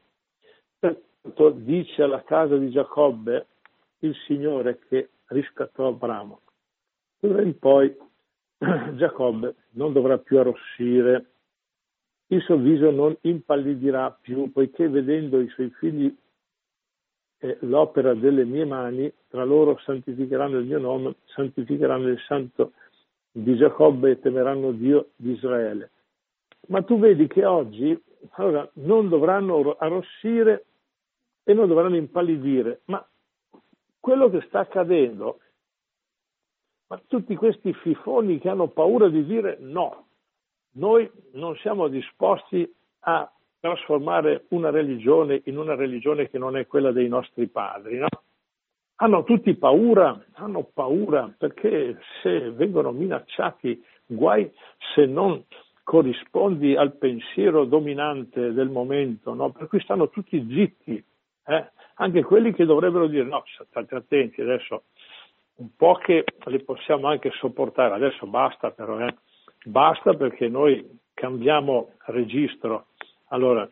S1: Dice alla casa di Giacobbe il Signore che riscattò Abramo. D'ora in poi Giacobbe non dovrà più arrossire, il suo viso non impallidirà più, poiché vedendo i suoi figli l'opera delle mie mani, tra loro santificheranno il mio nome, santificheranno il santo di Giacobbe e temeranno Dio di Israele. Ma tu vedi che oggi allora, non dovranno arrossire e non dovranno impallidire, ma quello che sta accadendo, ma tutti questi fifoni che hanno paura di dire no, noi non siamo disposti a trasformare una religione in una religione che non è quella dei nostri padri, no? Hanno tutti paura, hanno paura perché se vengono minacciati, guai se non corrispondi al pensiero dominante del momento, no? Per cui stanno tutti zitti, anche quelli che dovrebbero dire no, state attenti adesso, un po' che le possiamo anche sopportare, adesso basta però, basta perché noi cambiamo registro. Allora,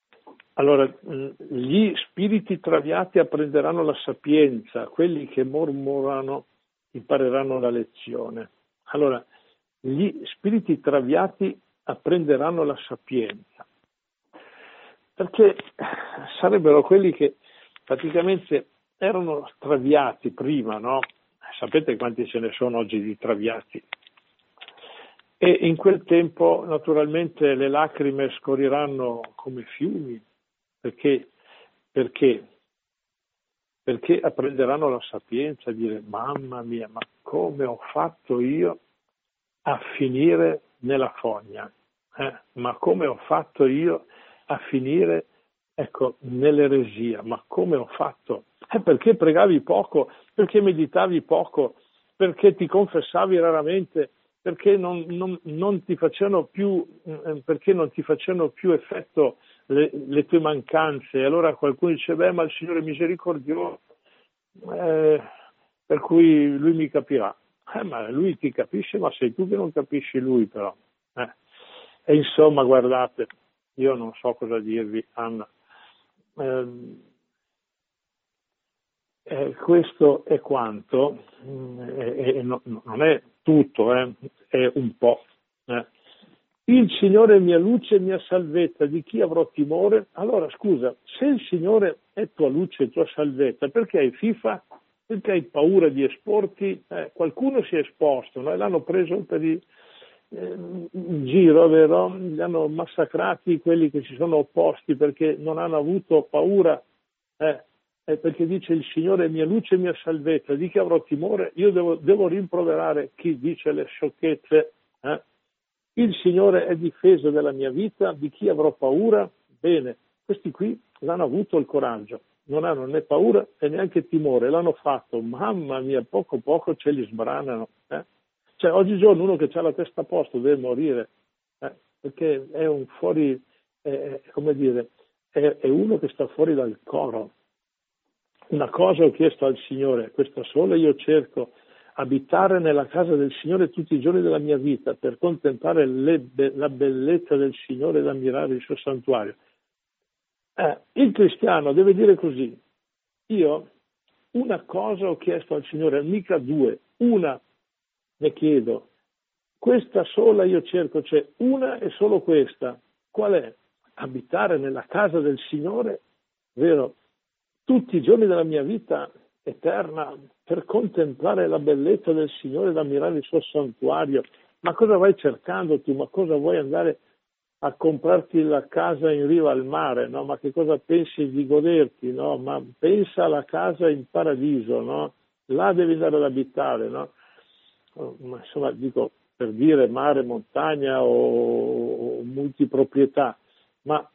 S1: gli spiriti traviati apprenderanno la sapienza, quelli che mormorano impareranno la lezione. Allora, gli spiriti traviati apprenderanno la sapienza, perché sarebbero quelli che praticamente erano traviati prima, no? Sapete quanti ce ne sono oggi di traviati? E in quel tempo naturalmente le lacrime scorreranno come fiumi, perché apprenderanno la sapienza a dire mamma mia, ma come ho fatto io a finire nella fogna? Ma come ho fatto io a finire, ecco, nell'eresia? Ma come ho fatto? Perché pregavi poco? Perché meditavi poco? Perché ti confessavi raramente? Perché non ti facevano più, perché non ti facevano più effetto le tue mancanze? E allora qualcuno dice, beh, ma il Signore è misericordioso, per cui Lui mi capirà. Ma Lui ti capisce, ma sei tu che non capisci Lui però. E insomma, guardate, io non so cosa dirvi, Anna. Questo è quanto, non è tutto, è un po'. Il Signore è mia luce e mia salvezza, di chi avrò timore? Allora scusa, se il Signore è tua luce e tua salvezza, perché hai fifa? Perché hai paura di esporti? Qualcuno si è esposto, no? E l'hanno preso per in giro, vero? Li hanno massacrati quelli che si sono opposti perché non hanno avuto paura, perché dice il Signore è mia luce e mia salvezza, di chi avrò timore? Io devo rimproverare chi dice le sciocchezze. Il Signore è difesa della mia vita, di chi avrò paura? Bene, questi qui l'hanno avuto il coraggio, non hanno né paura e neanche timore, l'hanno fatto, mamma mia, poco poco ce li sbranano. Cioè oggigiorno uno che ha la testa a posto deve morire, perché è un fuori, come dire, è uno che sta fuori dal coro. Una cosa ho chiesto al Signore, questa sola io cerco, abitare nella casa del Signore tutti i giorni della mia vita per contemplare la bellezza del Signore ed ammirare il suo santuario. Il cristiano deve dire così, io una cosa ho chiesto al Signore, mica due, una ne chiedo, questa sola io cerco, cioè una e solo questa. Qual è? Abitare nella casa del Signore, vero? Tutti i giorni della mia vita eterna per contemplare la bellezza del Signore ed ammirare il suo santuario. Ma cosa vai cercando tu? Ma cosa vuoi andare a comprarti la casa in riva al mare? No? Ma che cosa pensi di goderti? No? Ma pensa alla casa in paradiso, no? Là devi andare ad abitare, no? Ma insomma, dico per dire mare, montagna o multiproprietà, ma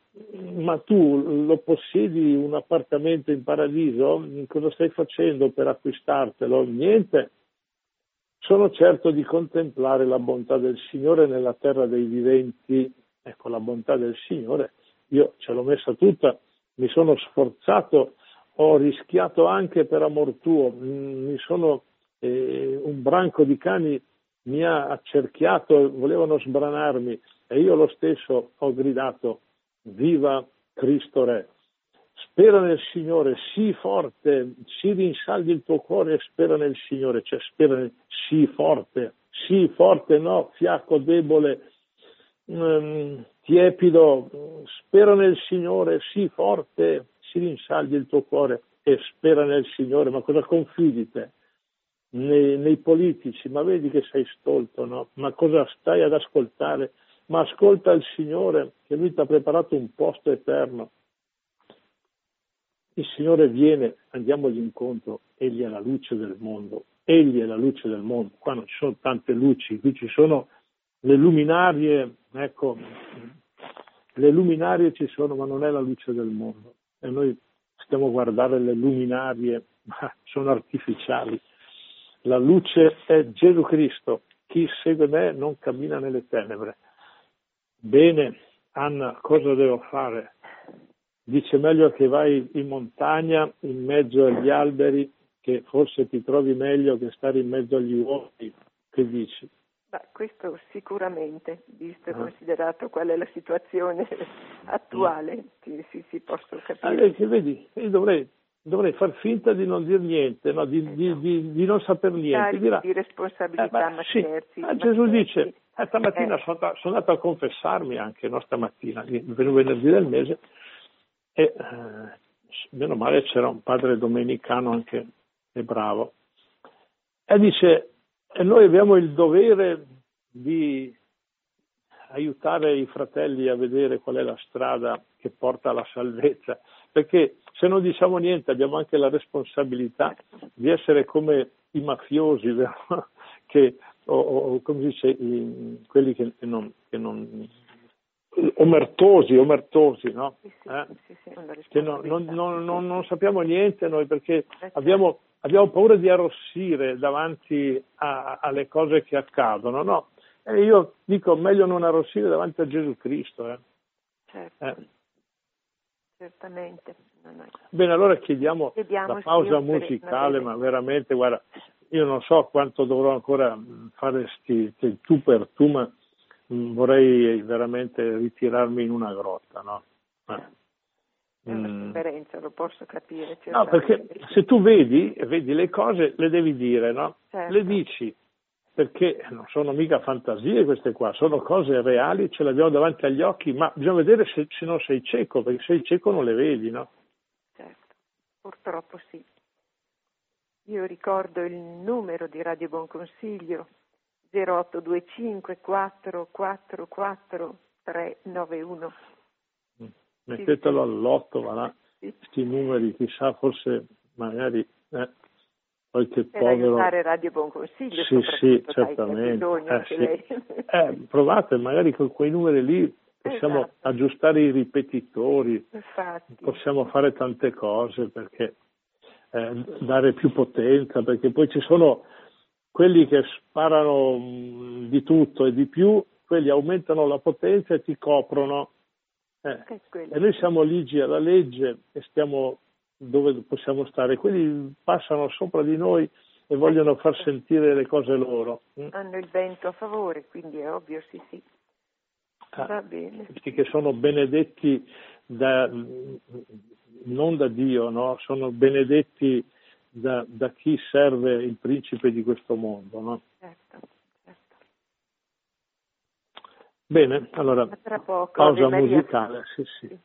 S1: tu lo possiedi un appartamento in paradiso? Cosa stai facendo per acquistartelo? Niente. Sono certo di contemplare la bontà del Signore nella terra dei viventi. Ecco, la bontà del Signore, io ce l'ho messa tutta, mi sono sforzato, ho rischiato anche per amor tuo, un branco di cani mi ha accerchiato, volevano sbranarmi e io lo stesso ho gridato, viva Cristo Re. Spera nel Signore, sii forte, si rinsaldi il tuo cuore e spera nel Signore, cioè sii forte, no, fiacco, debole, tiepido, spera nel Signore, sii forte, si rinsaldi il tuo cuore e spera nel Signore. Ma cosa confidi te? Nei politici, ma vedi che sei stolto, no? Ma cosa stai ad ascoltare ma ascolta il Signore che Lui ti ha preparato un posto eterno. Il Signore viene, andiamogli incontro, Egli è la luce del mondo, Egli è la luce del mondo. Qua non ci sono tante luci, qui ci sono le luminarie, ecco, le luminarie ci sono, ma non è la luce del mondo. E noi stiamo a guardare le luminarie, ma sono artificiali. La luce è Gesù Cristo. Chi segue me non cammina nelle tenebre. Bene, Anna, cosa devo fare? Dice meglio che vai in montagna, in mezzo agli alberi, che forse ti trovi meglio che stare in mezzo agli uomini. Che dici?
S2: Beh, questo sicuramente, visto e considerato qual è la situazione attuale, si posso capire.
S1: Vedi, io dovrei far finta di non dire niente, no? di non saper niente.
S2: Di responsabilità, ma
S1: sì.
S2: scherzi.
S1: Gesù dice, stamattina sono andato a confessarmi anche, no, stamattina, venerdì del mese, e meno male c'era un padre domenicano anche, e bravo, e dice, e noi abbiamo il dovere di aiutare i fratelli a vedere qual è la strada che porta alla salvezza, perché se non diciamo niente abbiamo anche la responsabilità di essere come i mafiosi, vero? O come si dice, quelli che non omertosi, no?
S2: Sì,
S1: che non sappiamo niente noi, perché abbiamo paura di arrossire davanti alle cose che accadono, no? E io dico, meglio non arrossire davanti a Gesù Cristo.
S2: Certo. Certamente.
S1: Bene, allora chiediamo la pausa musicale, ma veramente, guarda, io non so quanto dovrò ancora fare tu per tu, ma vorrei veramente ritirarmi in una grotta, no?
S2: È una sofferenza, lo posso capire.
S1: No, perché se tu vedi le cose, le devi dire, no?
S2: Certo.
S1: Le dici, perché non sono mica fantasie queste qua, sono cose reali, ce le abbiamo davanti agli occhi, ma bisogna vedere se non sei cieco, perché se sei cieco non le vedi, no?
S2: Certo, purtroppo sì. Io ricordo il numero di Radio Buon Consiglio, 0825 444 391.
S1: Mettetelo all'otto, va là, questi numeri, chissà, forse magari qualche
S2: per
S1: povero...
S2: aiutare Radio Buon Consiglio,
S1: sì, certamente.
S2: Lei.
S1: Provate, magari con quei numeri lì possiamo aggiustare i ripetitori,
S2: infatti.
S1: Possiamo fare tante cose, perché dare più potenza, perché poi ci sono quelli che sparano di tutto e di più, quelli aumentano la potenza e ti coprono. E noi siamo ligi alla legge e stiamo dove possiamo stare. Quelli passano sopra di noi e vogliono far sentire le cose loro.
S2: Hanno il vento a favore, quindi è ovvio, sì. Va bene.
S1: Questi che sono benedetti non da Dio, no? Sono benedetti da chi serve il principe di questo mondo, no?
S2: Certo.
S1: Bene, allora,
S2: tra poco,
S1: pausa musicale, sì.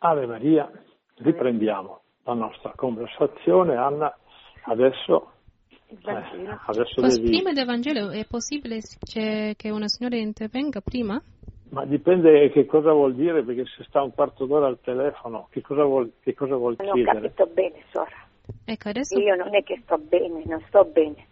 S1: Ave Maria, riprendiamo la nostra conversazione. Anna, adesso
S3: Prima del Vangelo è possibile che una signora intervenga prima?
S1: Ma dipende che cosa vuol dire, perché se sta un quarto d'ora al telefono, che cosa vuol chiedere?
S2: Non ho capito bene, Sora.
S3: Ecco, adesso...
S2: Io non è che sto bene, non sto bene.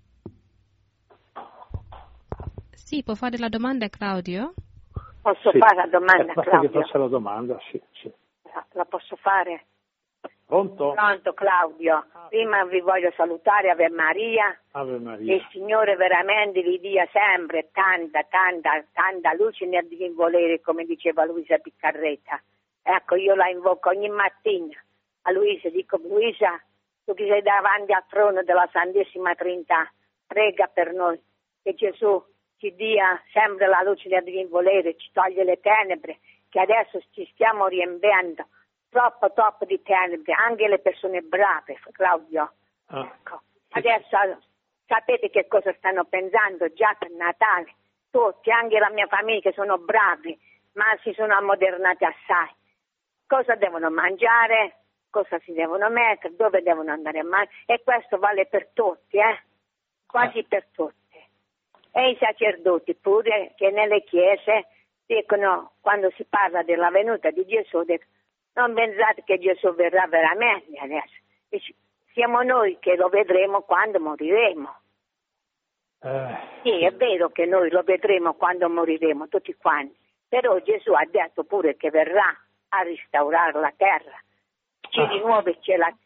S3: Sì, può fare la domanda, Claudio?
S2: Posso fare la domanda,
S1: basta
S2: Claudio?
S1: che faccia la domanda, sì.
S2: La posso fare?
S1: Pronto?
S2: Pronto, Claudio. Prima vi voglio salutare, Ave Maria.
S1: Ave Maria.
S2: Il Signore veramente vi dia sempre tanta luce nel divin volere, come diceva Luisa Piccarreta. Ecco, io la invoco ogni mattina a Luisa, dico: Luisa, tu che sei davanti al trono della Santissima Trinità, prega per noi, che Gesù ci dia sempre la luce del divin volere, ci toglie le tenebre, che adesso ci stiamo riempiendo troppo di tenebre, anche le persone brave, Claudio. Ecco. Adesso sapete che cosa stanno pensando già per Natale? Tutti, anche la mia famiglia, che sono bravi, ma si sono ammodernati assai. Cosa devono mangiare? Cosa si devono mettere? Dove devono andare a mangiare? E questo vale per tutti, quasi per tutti. E i sacerdoti pure, che nelle chiese dicono, quando si parla della venuta di Gesù, dicono: non pensate che Gesù verrà veramente adesso. Siamo noi che lo vedremo quando moriremo. Sì, è vero che noi lo vedremo quando moriremo, tutti quanti. Però Gesù ha detto pure che verrà a restaurare la terra. Cieli nuovi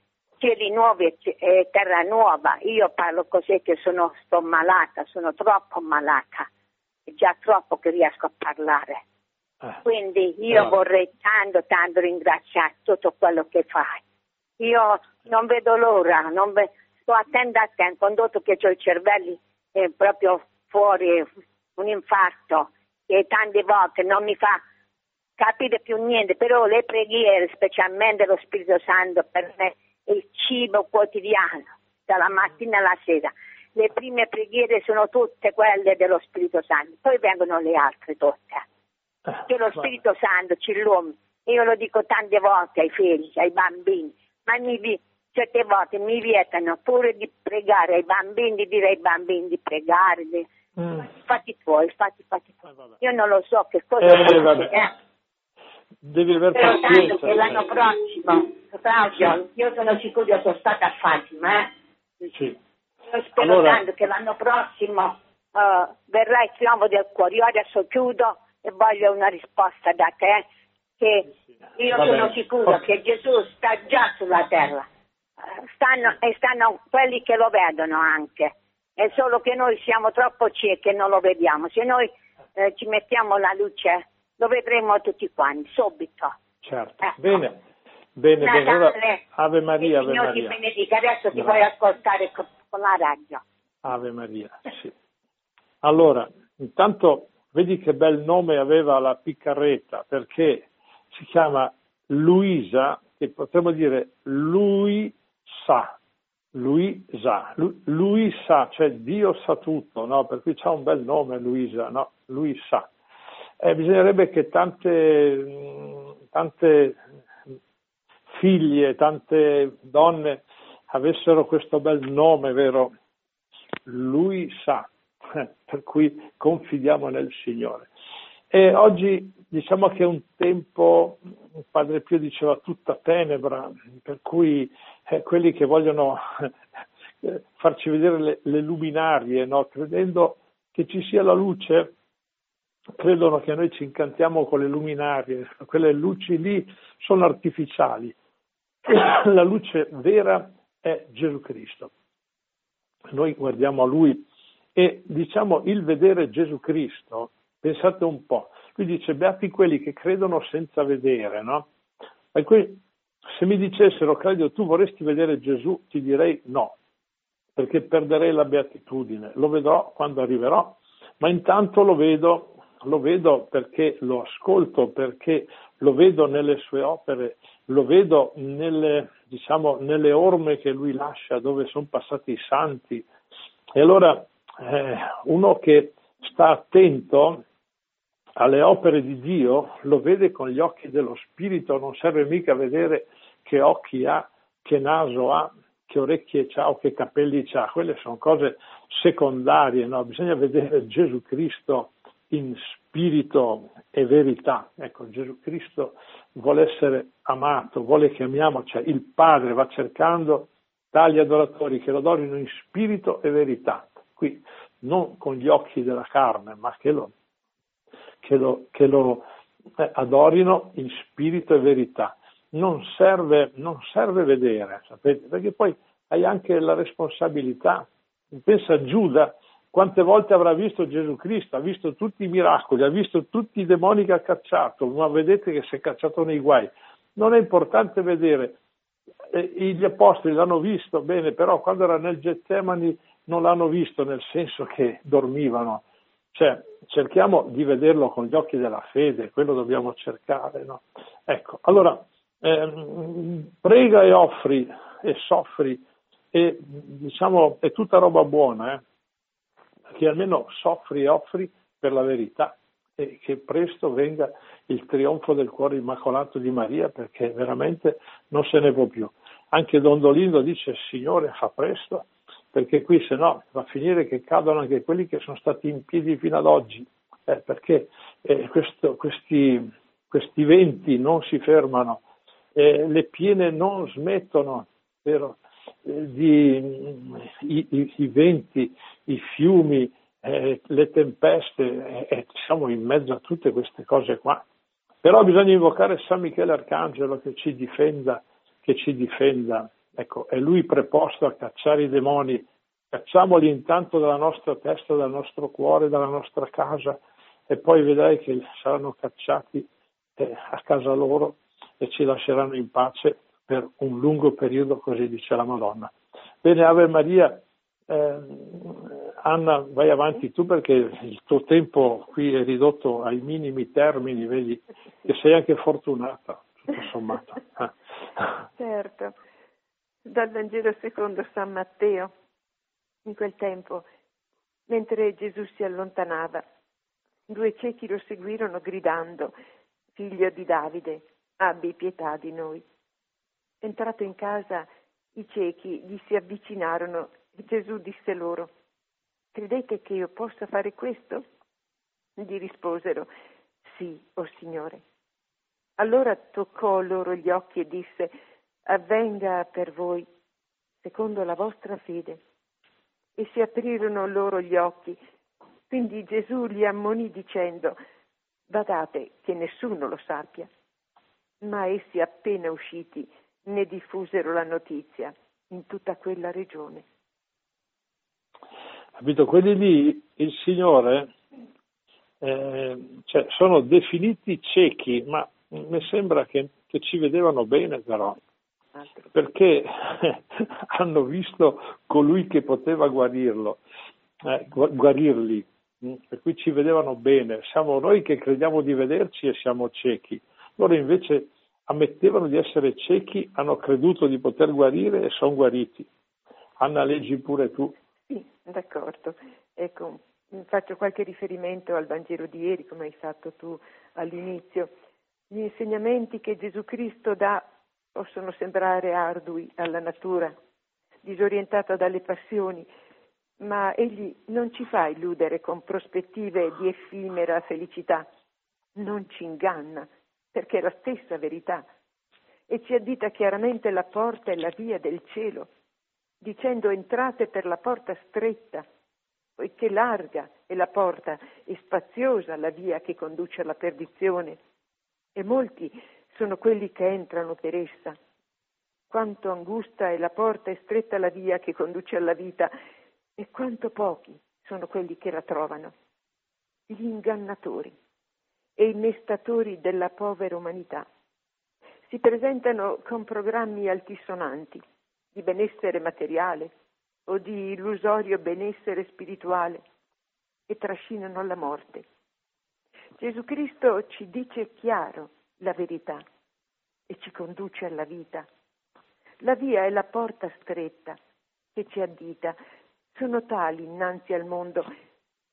S2: e terra nuova. Io parlo così che sto malata, sono troppo malata. È già troppo che riesco a parlare. Quindi io vorrei tanto ringraziare tutto quello che fai. Io non vedo l'ora, sto attento, condotto che ho i cervelli proprio fuori, un infarto, e tante volte non mi fa capire più niente, però le preghiere, specialmente lo Spirito Santo, per me è il cibo quotidiano, dalla mattina alla sera. Le prime preghiere sono tutte quelle dello Spirito Santo, poi vengono le altre tutte. Che lo Spirito Santo ci illumina. Io lo dico tante volte ai figli, ai bambini, ma certe volte mi vietano pure di pregare ai bambini, di dire ai bambini di pregare. Fatti tuoi. Io non lo so che cosa
S1: devi aver
S2: però
S1: pazienza.
S2: Tanto che l'anno prossimo, Claudio, io sono sicuro che sono stata a Fatima,
S1: Sì.
S2: Io spero tanto che l'anno prossimo verrà il trionfo del cuore. Io adesso chiudo e voglio una risposta da te, che io sono sicuro che Gesù sta già sulla terra. Stanno quelli che lo vedono anche. È solo che noi siamo troppo ciechi e non lo vediamo. Se noi ci mettiamo la luce, lo vedremo tutti quanti, subito.
S1: Certo.
S2: Ecco.
S1: Bene.
S2: Natale,
S1: Allora, Ave Maria,
S2: il
S1: Ave
S2: Signore
S1: Maria.
S2: ti benedica. Adesso ti vuoi ascoltare con la radio.
S1: Ave Maria, sì. Allora, intanto vedi che bel nome aveva la Piccarreta, perché si chiama Luisa, che potremmo dire lui sa, cioè Dio sa tutto, no? Per cui c'ha un bel nome Luisa, no? Lui sa. Bisognerebbe che tante figlie, tante donne avessero questo bel nome, vero? Lui sa, per cui confidiamo nel Signore. E oggi diciamo che è un tempo, Padre Pio diceva, tutta tenebra, per cui quelli che vogliono farci vedere le luminarie, no? Credendo che ci sia la luce, credono che noi ci incantiamo con le luminarie, quelle luci lì sono artificiali. La luce vera è Gesù Cristo. Noi guardiamo a Lui e diciamo il vedere Gesù Cristo, pensate un po', lui dice beati quelli che credono senza vedere, no? E qui, se mi dicessero, Claudio, tu vorresti vedere Gesù, ti direi no, perché perderei la beatitudine, lo vedrò quando arriverò, ma intanto lo vedo perché lo ascolto, perché lo vedo nelle sue opere, lo vedo nelle orme che lui lascia, dove sono passati i santi. E allora uno che sta attento alle opere di Dio lo vede con gli occhi dello Spirito, non serve mica vedere che occhi ha, che naso ha, che orecchie c'ha o che capelli c'ha, quelle sono cose secondarie, no? Bisogna vedere Gesù Cristo in spirito e verità. Ecco, Gesù Cristo vuole essere amato, vuole che amiamo, cioè il Padre va cercando tali adoratori che lo adorino in spirito e verità. Qui non con gli occhi della carne, ma che lo adorino in spirito e verità. Non serve vedere, sapete, perché poi hai anche la responsabilità. Pensa a Giuda, quante volte avrà visto Gesù Cristo, ha visto tutti i miracoli, ha visto tutti i demoni che ha cacciato, ma vedete che si è cacciato nei guai. Non è importante vedere, gli apostoli l'hanno visto bene, però quando era nel Getsemani non l'hanno visto, nel senso che dormivano. Cioè, cerchiamo di vederlo con gli occhi della fede, quello dobbiamo cercare, no? Ecco, allora, prega e offri e soffri, e diciamo è tutta roba buona, che almeno soffri e offri per la verità, e che presto venga il trionfo del cuore immacolato di Maria, perché veramente non se ne può più. Anche Don Dolindo dice: Signore, fa presto, perché qui se no va a finire che cadono anche quelli che sono stati in piedi fino ad oggi, perché questi venti non si fermano, le piene non smettono, vero? I venti, i fiumi, le tempeste, siamo in mezzo a tutte queste cose qua. Però bisogna invocare San Michele Arcangelo che ci difenda, ecco, è lui preposto a cacciare i demoni. Cacciamoli intanto dalla nostra testa, dal nostro cuore, dalla nostra casa, e poi vedrai che saranno cacciati a casa loro e ci lasceranno in pace per un lungo periodo, così dice la Madonna. Bene, Ave Maria. Anna, vai avanti tu, perché il tuo tempo qui è ridotto ai minimi termini, vedi che sei anche fortunata, tutto sommato.
S2: Certo. Dal Vangelo secondo San Matteo. In quel tempo, mentre Gesù si allontanava, 2 ciechi lo seguirono gridando: Figlio di Davide, abbi pietà di noi. Entrato in casa, i ciechi gli si avvicinarono e Gesù disse loro: Credete che io possa fare questo? Gli risposero: Sì, o Signore. Allora toccò loro gli occhi e disse: Avvenga per voi secondo la vostra fede. E si aprirono loro gli occhi. Quindi Gesù li ammonì dicendo: Badate che nessuno lo sappia. Ma essi, appena usciti, ne diffusero la notizia in tutta quella regione.
S1: Capito? Quelli lì, il Signore, sono definiti ciechi, ma mi sembra che ci vedevano bene, però, perché hanno visto colui che poteva guarirli, per cui ci vedevano bene. Siamo noi che crediamo di vederci e siamo ciechi. Loro invece ammettevano di essere ciechi, hanno creduto di poter guarire e sono guariti. Anna, leggi pure tu.
S2: Sì, d'accordo. Ecco, faccio qualche riferimento al Vangelo di ieri, come hai fatto tu all'inizio. Gli insegnamenti che Gesù Cristo dà possono sembrare ardui alla natura, disorientata dalle passioni, ma egli non ci fa illudere con prospettive di effimera felicità, non ci inganna, perché è la stessa verità, e ci addita chiaramente la porta e la via del cielo, dicendo: entrate per la porta stretta, poiché larga è la porta e spaziosa la via che conduce alla perdizione, e molti sono quelli che entrano per essa. Quanto angusta è la porta e stretta la via che conduce alla vita, e quanto pochi sono quelli che la trovano. Gli ingannatori e i mestatori della povera umanità si presentano con programmi altisonanti di benessere materiale o di illusorio benessere spirituale e trascinano alla morte. Gesù Cristo ci dice chiaro la verità e ci conduce alla vita. La via è la porta stretta che ci addita. Sono tali innanzi al mondo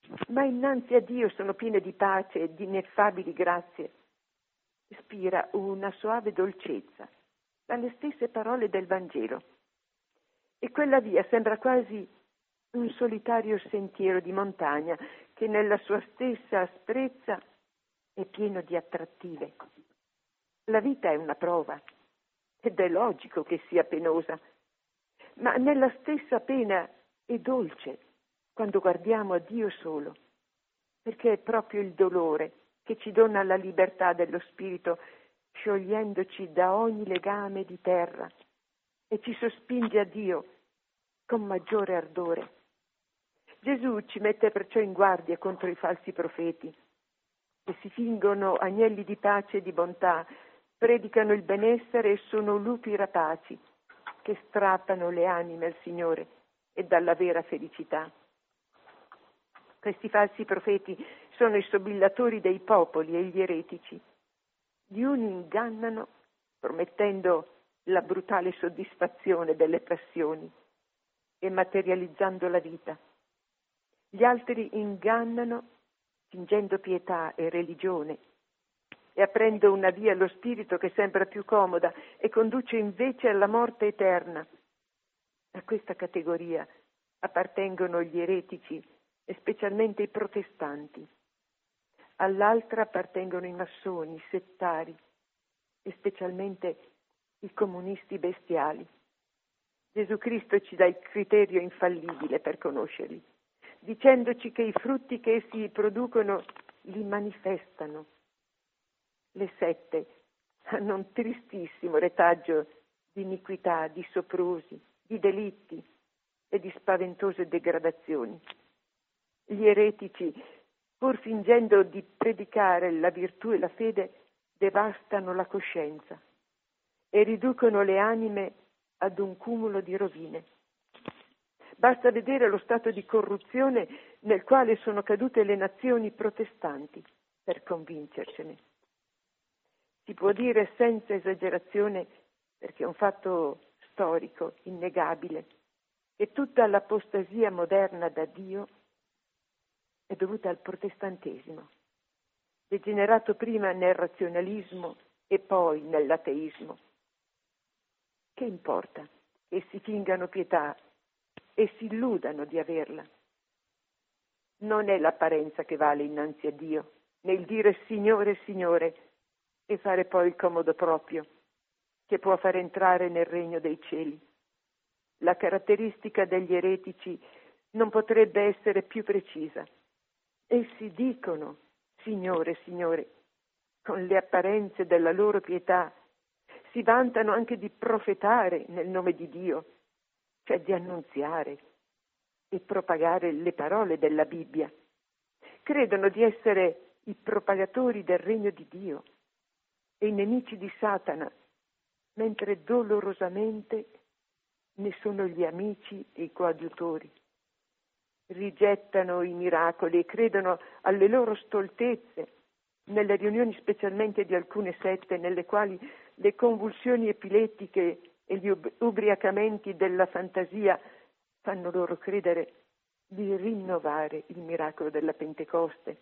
S2: ma innanzi a Dio sono piene di pace e di ineffabili grazie. Spira una soave dolcezza dalle stesse parole del Vangelo. E quella via sembra quasi un solitario sentiero di montagna che nella sua stessa asprezza è pieno di attrattive. La vita è una prova ed è logico che sia penosa, ma nella stessa pena è dolce quando guardiamo a Dio solo, perché è proprio il dolore che ci dona la libertà dello spirito, sciogliendoci da ogni legame di terra e ci sospinge a Dio con maggiore ardore. Gesù ci mette perciò in guardia contro i falsi profeti, che si fingono agnelli di pace e di bontà, predicano il benessere e sono lupi rapaci, che strappano le anime al Signore e dalla vera felicità. Questi falsi profeti sono i sobillatori dei popoli e gli eretici. Gli uni ingannano, promettendo la brutale soddisfazione delle passioni e materializzando la vita. Gli altri ingannano, fingendo pietà e religione e aprendo una via allo spirito che sembra più comoda e conduce invece alla morte eterna. A questa categoria appartengono gli eretici e specialmente i protestanti. All'altra appartengono i massoni, i settari e specialmente i comunisti bestiali. Gesù Cristo ci dà il criterio infallibile per conoscerli, dicendoci che i frutti che essi producono li manifestano. Le sette hanno un tristissimo retaggio di iniquità, di soprusi, di delitti e di spaventose degradazioni. Gli eretici, pur fingendo di predicare la virtù e la fede, devastano la coscienza e riducono le anime ad un cumulo di rovine. Basta vedere lo stato di corruzione nel quale sono cadute le nazioni protestanti per convincercene. Si può dire senza esagerazione, perché è un fatto storico, innegabile, che tutta l'apostasia moderna da Dio è dovuta al protestantesimo, degenerato prima nel razionalismo e poi nell'ateismo. Che importa che si fingano pietà e si illudano di averla? Non è l'apparenza che vale innanzi a Dio, nel dire Signore, Signore, e fare poi il comodo proprio, che può far entrare nel regno dei cieli. La caratteristica degli eretici non potrebbe essere più precisa. Essi dicono Signore, Signore, con le apparenze della loro pietà, si vantano anche di profetare nel nome di Dio, cioè di annunziare e propagare le parole della Bibbia. Credono di essere i propagatori del regno di Dio e i nemici di Satana, mentre dolorosamente ne sono gli amici e i coadiutori. Rigettano i miracoli e credono alle loro stoltezze, nelle riunioni specialmente di alcune sette nelle quali le convulsioni epilettiche e gli ubriacamenti della fantasia fanno loro credere di rinnovare il miracolo della Pentecoste.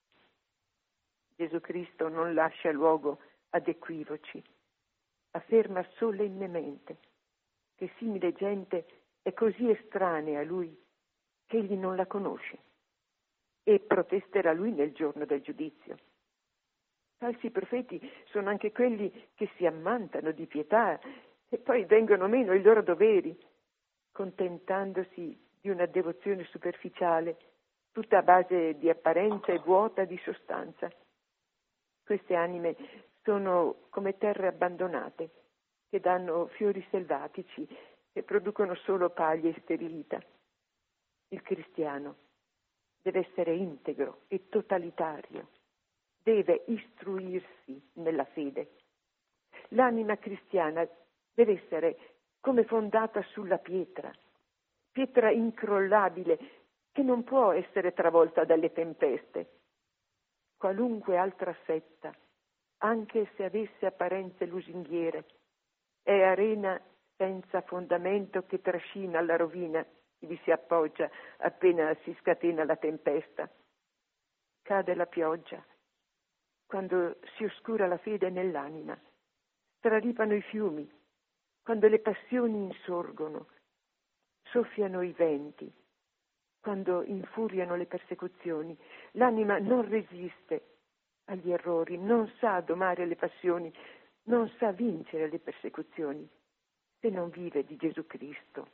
S2: Gesù Cristo non lascia luogo ad equivoci, afferma solennemente che simile gente è così estranea a Lui che egli non la conosce e protesterà Lui nel giorno del giudizio. Falsi profeti sono anche quelli che si ammantano di pietà e poi vengono meno i loro doveri, contentandosi di una devozione superficiale, tutta a base di apparenza e vuota di sostanza. Queste anime sono come terre abbandonate, che danno fiori selvatici e producono solo paglia e sterilità. Il cristiano deve essere integro e totalitario, deve istruirsi nella fede. L'anima cristiana deve essere come fondata sulla pietra incrollabile che non può essere travolta dalle tempeste. Qualunque altra setta, anche se avesse apparenze lusinghiere, è arena senza fondamento che trascina alla rovina chi vi si appoggia appena si scatena la tempesta. Cade la pioggia, quando si oscura la fede nell'anima, straripano i fiumi, quando le passioni insorgono, soffiano i venti, quando infuriano le persecuzioni. L'anima non resiste agli errori, non sa domare le passioni, non sa vincere le persecuzioni, se non vive di Gesù Cristo.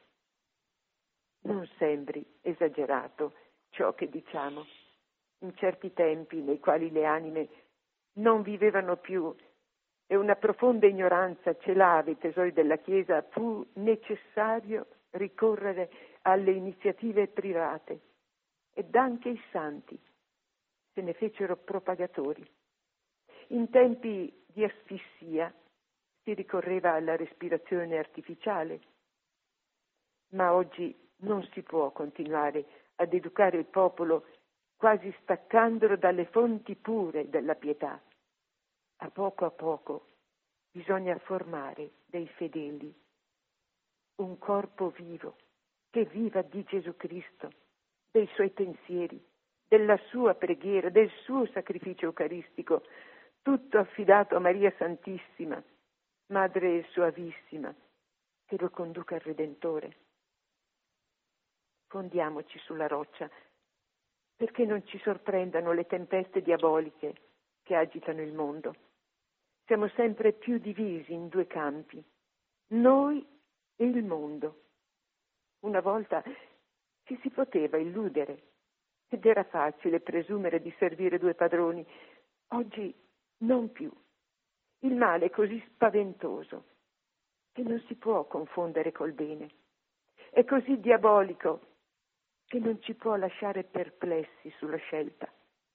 S2: Non sembri esagerato ciò che diciamo. In certi tempi nei quali le anime non vivevano più e una profonda ignoranza celava i tesori della Chiesa, fu necessario ricorrere alle iniziative private ed anche i santi se ne fecero propagatori. In tempi di asfissia si ricorreva alla respirazione artificiale, ma oggi non si può continuare ad educare il popolo quasi staccandolo dalle fonti pure della pietà. A poco bisogna formare dei fedeli, un corpo vivo che viva di Gesù Cristo, dei suoi pensieri, della sua preghiera, del suo sacrificio eucaristico, tutto affidato a Maria Santissima, Madre Soavissima, che lo conduca al Redentore. Fondiamoci sulla roccia, perché non ci sorprendano le tempeste diaboliche che agitano il mondo. Siamo sempre più divisi in due campi, noi e il mondo. Una volta ci si poteva illudere ed era facile presumere di servire due padroni. Oggi non più. Il male è così spaventoso che non si può confondere col bene. È così diabolico che non ci può lasciare perplessi sulla scelta.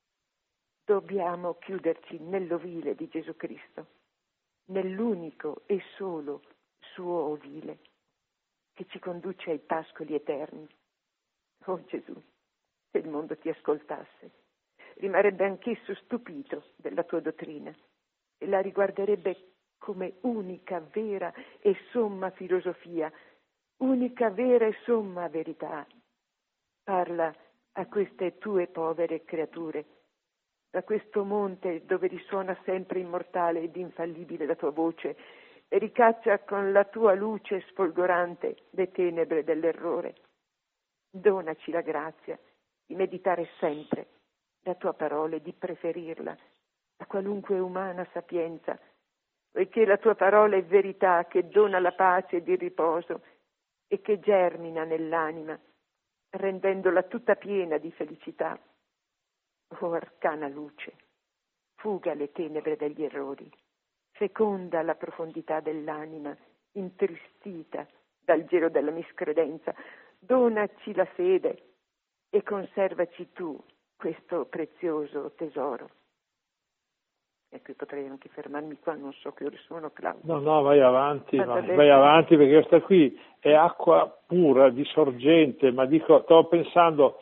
S2: Dobbiamo chiuderci nell'ovile di Gesù Cristo, nell'unico e solo suo ovile, che ci conduce ai pascoli eterni. Oh Gesù, se il mondo ti ascoltasse, rimarrebbe anch'esso stupito della tua dottrina e la riguarderebbe come unica, vera e somma filosofia, unica, vera e somma verità. Parla a queste tue povere creature, da questo monte dove risuona sempre immortale ed infallibile la tua voce e ricaccia con la tua luce sfolgorante le tenebre dell'errore. Donaci la grazia di meditare sempre la tua parola e di preferirla a qualunque umana sapienza, poiché la tua parola è verità che dona la pace ed il riposo e che germina nell'anima, rendendola tutta piena di felicità. Oh arcana luce, fuga le tenebre degli errori, feconda la profondità dell'anima, intristita dal gelo della miscredenza, donaci la fede e conservaci tu questo prezioso tesoro. Ecco, potrei anche fermarmi qua, non so che ore sono, Claudio.
S1: No, vai avanti perché questa qui è acqua pura di sorgente, ma dico, stavo pensando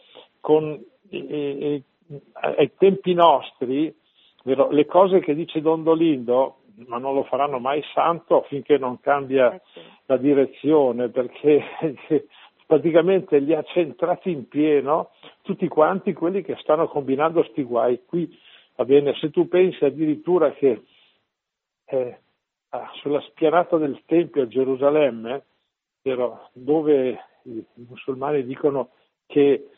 S1: ai tempi nostri, le cose che dice Don Dolindo, ma non lo faranno mai santo finché non cambia la direzione, perché praticamente li ha centrati in pieno tutti quanti quelli che stanno combinando sti guai. Qui va bene, se tu pensi addirittura che sulla spianata del Tempio a Gerusalemme, dove i musulmani dicono che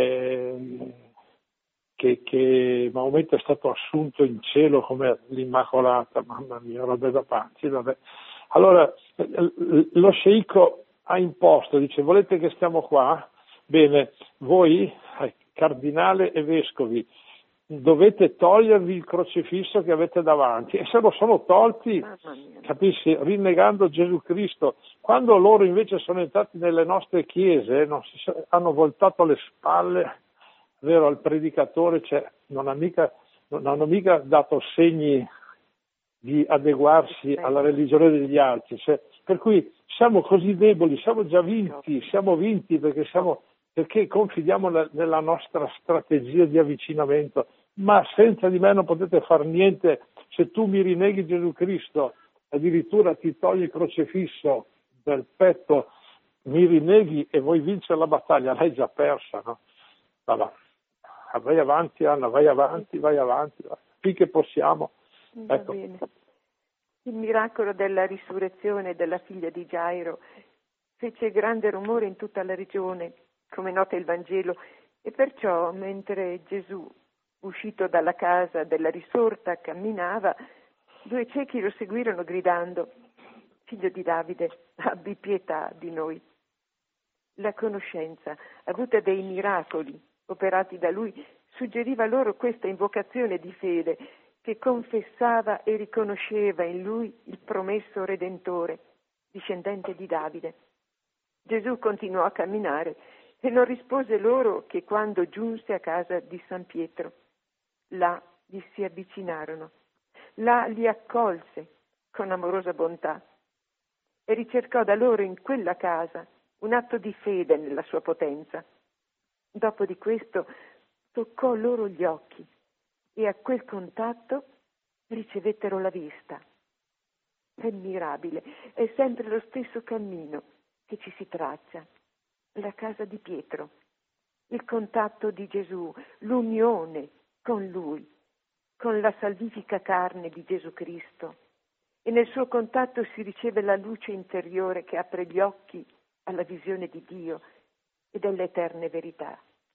S1: Maometto è stato assunto in cielo come l'Immacolata, mamma mia, roba da pazzi, vabbè. Allora lo sceicco ha imposto, dice: volete che stiamo qua? Bene, voi, cardinale e vescovi, dovete togliervi il crocifisso che avete davanti, e se lo sono tolti, capisci, rinnegando Gesù Cristo. Quando loro invece sono entrati nelle nostre chiese, hanno voltato le spalle, vero, al predicatore, cioè non hanno mica dato segni di adeguarsi alla religione degli altri, cioè, per cui siamo così deboli, siamo già vinti, siamo vinti perché confidiamo nella nostra strategia di avvicinamento. Ma senza di me non potete far niente. Se tu mi rinneghi Gesù Cristo, addirittura ti togli il crocifisso dal petto mi rinneghi e vuoi vincere la battaglia, l'hai già persa, no? Vabbè. Vai avanti, Anna, vai avanti, finché possiamo.
S2: Va
S1: Ecco.
S2: bene. Il miracolo della risurrezione della figlia di Gairo fece grande rumore in tutta la regione, come nota il Vangelo, e perciò, mentre Gesù, uscito dalla casa della risorta, camminava, 2 ciechi lo seguirono gridando: «Figlio di Davide, abbi pietà di noi». La conoscenza avuta dei miracoli operati da lui suggeriva loro questa invocazione di fede che confessava e riconosceva in lui il promesso Redentore, discendente di Davide. Gesù continuò a camminare e non rispose loro che quando giunse a casa di San Pietro. Là gli si avvicinarono, là li accolse con amorosa bontà e ricercò da loro in quella casa un atto di fede nella sua potenza. Dopo di questo toccò loro gli occhi e a quel contatto ricevettero la vista. È mirabile, è sempre lo stesso cammino che ci si traccia. La casa di Pietro, il contatto di Gesù, l'unione con Lui, con la salvifica carne di Gesù Cristo. E nel suo contatto si riceve la luce interiore che apre gli occhi alla visione di Dio e delle eterne verità.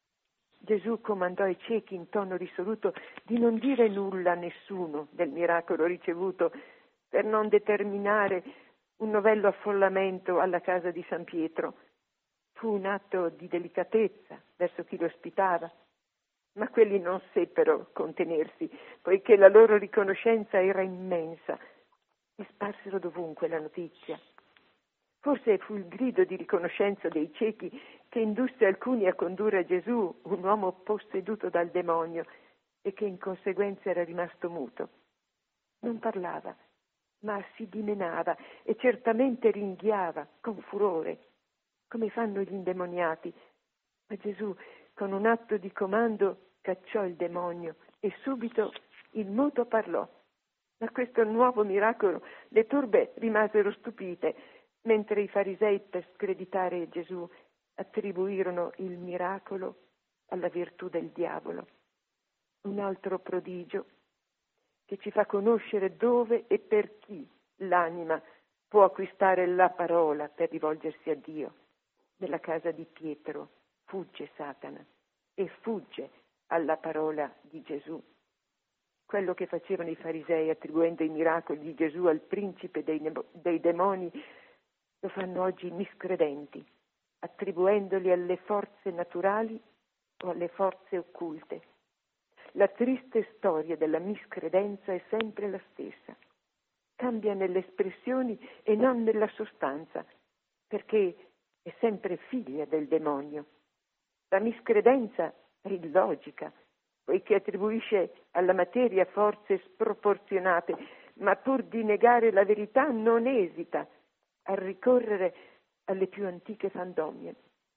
S2: Gesù comandò ai ciechi in tono risoluto di non dire nulla a nessuno del miracolo ricevuto per non determinare un novello affollamento alla casa di San Pietro. Fu un atto di delicatezza verso chi lo ospitava, ma quelli non seppero contenersi, poiché la loro riconoscenza era immensa e sparsero dovunque la notizia. Forse fu il grido di riconoscenza dei ciechi che indusse alcuni a condurre a Gesù un uomo posseduto dal demonio e che in conseguenza era rimasto muto. Non parlava, ma si dimenava e certamente ringhiava con furore, come fanno gli indemoniati. Ma Gesù, con un atto di comando, cacciò il demonio e subito il muto parlò. Da questo nuovo miracolo le turbe rimasero stupite, mentre i farisei, per screditare Gesù, attribuirono il miracolo alla virtù del diavolo. Un altro prodigio che ci fa conoscere dove e per chi l'anima può acquistare la parola per rivolgersi a Dio. Nella casa di Pietro fugge Satana e fugge alla parola di Gesù. Quello che facevano i farisei attribuendo i miracoli di Gesù al principe dei demoni lo fanno oggi i miscredenti, attribuendoli alle forze naturali o alle forze occulte. La triste storia della miscredenza è sempre la stessa. Cambia nelle espressioni e non nella sostanza, perché è sempre figlia del demonio. La miscredenza è illogica, poiché attribuisce alla materia forze sproporzionate, ma pur di negare la verità non esita a ricorrere alle più antiche fandonie.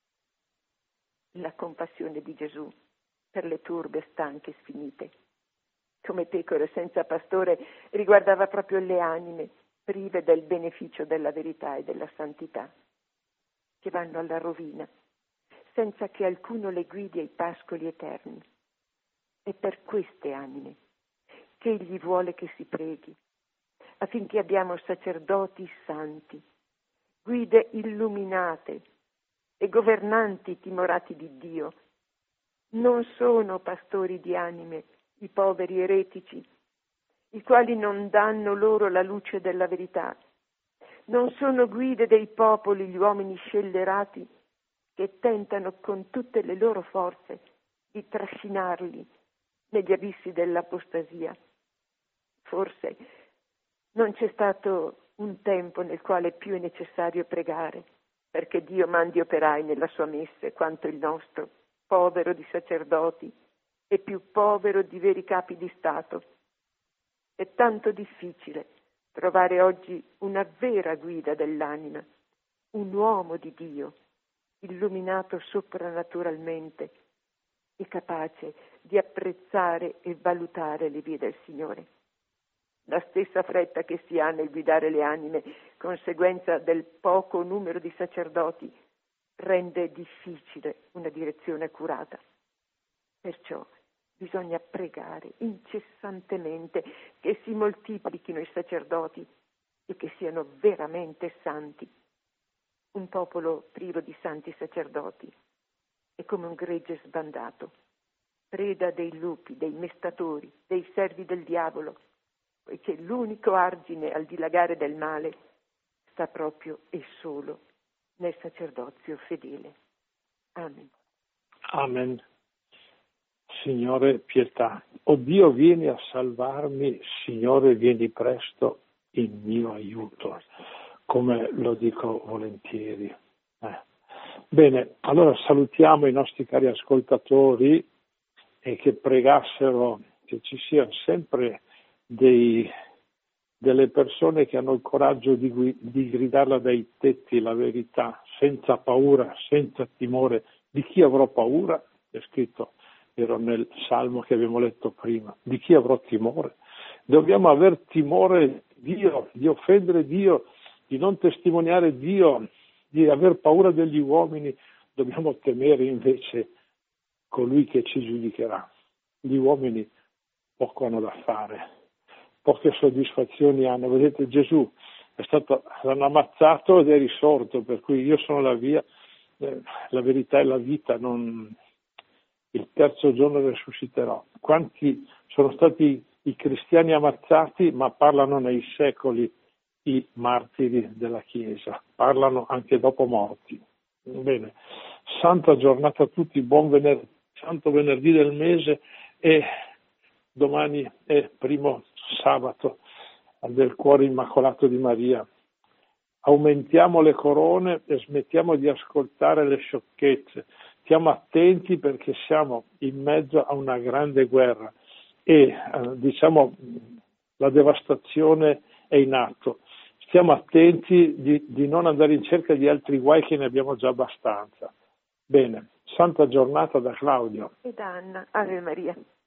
S2: La compassione di Gesù per le turbe stanche e sfinite, come pecore senza pastore, riguardava proprio le anime prive del beneficio della verità e della santità, che vanno alla rovina, senza che alcuno le guidi ai pascoli eterni. È per queste anime che Egli vuole che si preghi, affinché abbiamo sacerdoti santi, guide illuminate e governanti timorati di Dio. Non sono pastori di anime i poveri eretici, i quali non danno loro la luce della verità. Non sono guide dei popoli gli uomini scellerati che tentano con tutte le loro forze di trascinarli negli abissi dell'apostasia. Forse non c'è stato un tempo nel quale più è necessario pregare perché Dio mandi operai nella sua messe quanto il nostro, povero di sacerdoti e più povero di veri capi di Stato. È tanto difficile trovare oggi una vera guida dell'anima, un uomo di Dio, illuminato soprannaturalmente e capace di apprezzare e valutare le vie del Signore. La stessa fretta che si ha nel guidare le anime, conseguenza del poco numero di sacerdoti, rende difficile una direzione accurata. Perciò bisogna pregare incessantemente che si moltiplichino i sacerdoti e che siano veramente santi. Un popolo privo di santi sacerdoti è come un gregge sbandato, preda dei lupi, dei mestatori, dei servi del diavolo, poiché l'unico argine al dilagare del male sta proprio e solo nel sacerdozio fedele. Amen.
S1: Amen. Signore, pietà. O Dio, vieni a salvarmi, Signore, vieni presto in mio aiuto, come lo dico volentieri. Bene, allora salutiamo i nostri cari ascoltatori e che pregassero che ci siano sempre delle persone che hanno il coraggio di gridarla dai tetti la verità, senza paura, senza timore. Di chi avrò paura? È scritto, ero nel salmo che abbiamo letto prima. Di chi avrò timore? Dobbiamo aver timore di Dio, di offendere Dio, di non testimoniare Dio, di aver paura degli uomini. Dobbiamo temere invece colui che ci giudicherà. Gli uomini poco hanno da fare, poche soddisfazioni hanno. Vedete, Gesù l'hanno ammazzato ed è risorto, per cui io sono la via, la verità e la vita, il terzo giorno risusciterò. Quanti sono stati i cristiani ammazzati, ma parlano nei secoli i martiri della Chiesa, parlano anche dopo morti. Bene, santa giornata a tutti, buon santo venerdì del mese, e domani è primo sabato del Cuore Immacolato di Maria. Aumentiamo le corone e smettiamo di ascoltare le sciocchezze. Stiamo attenti perché siamo in mezzo a una grande guerra e la devastazione è in atto. Stiamo attenti di non andare in cerca di altri guai, che ne abbiamo già abbastanza. Bene, santa giornata da Claudio
S2: e da Anna. Ave Maria.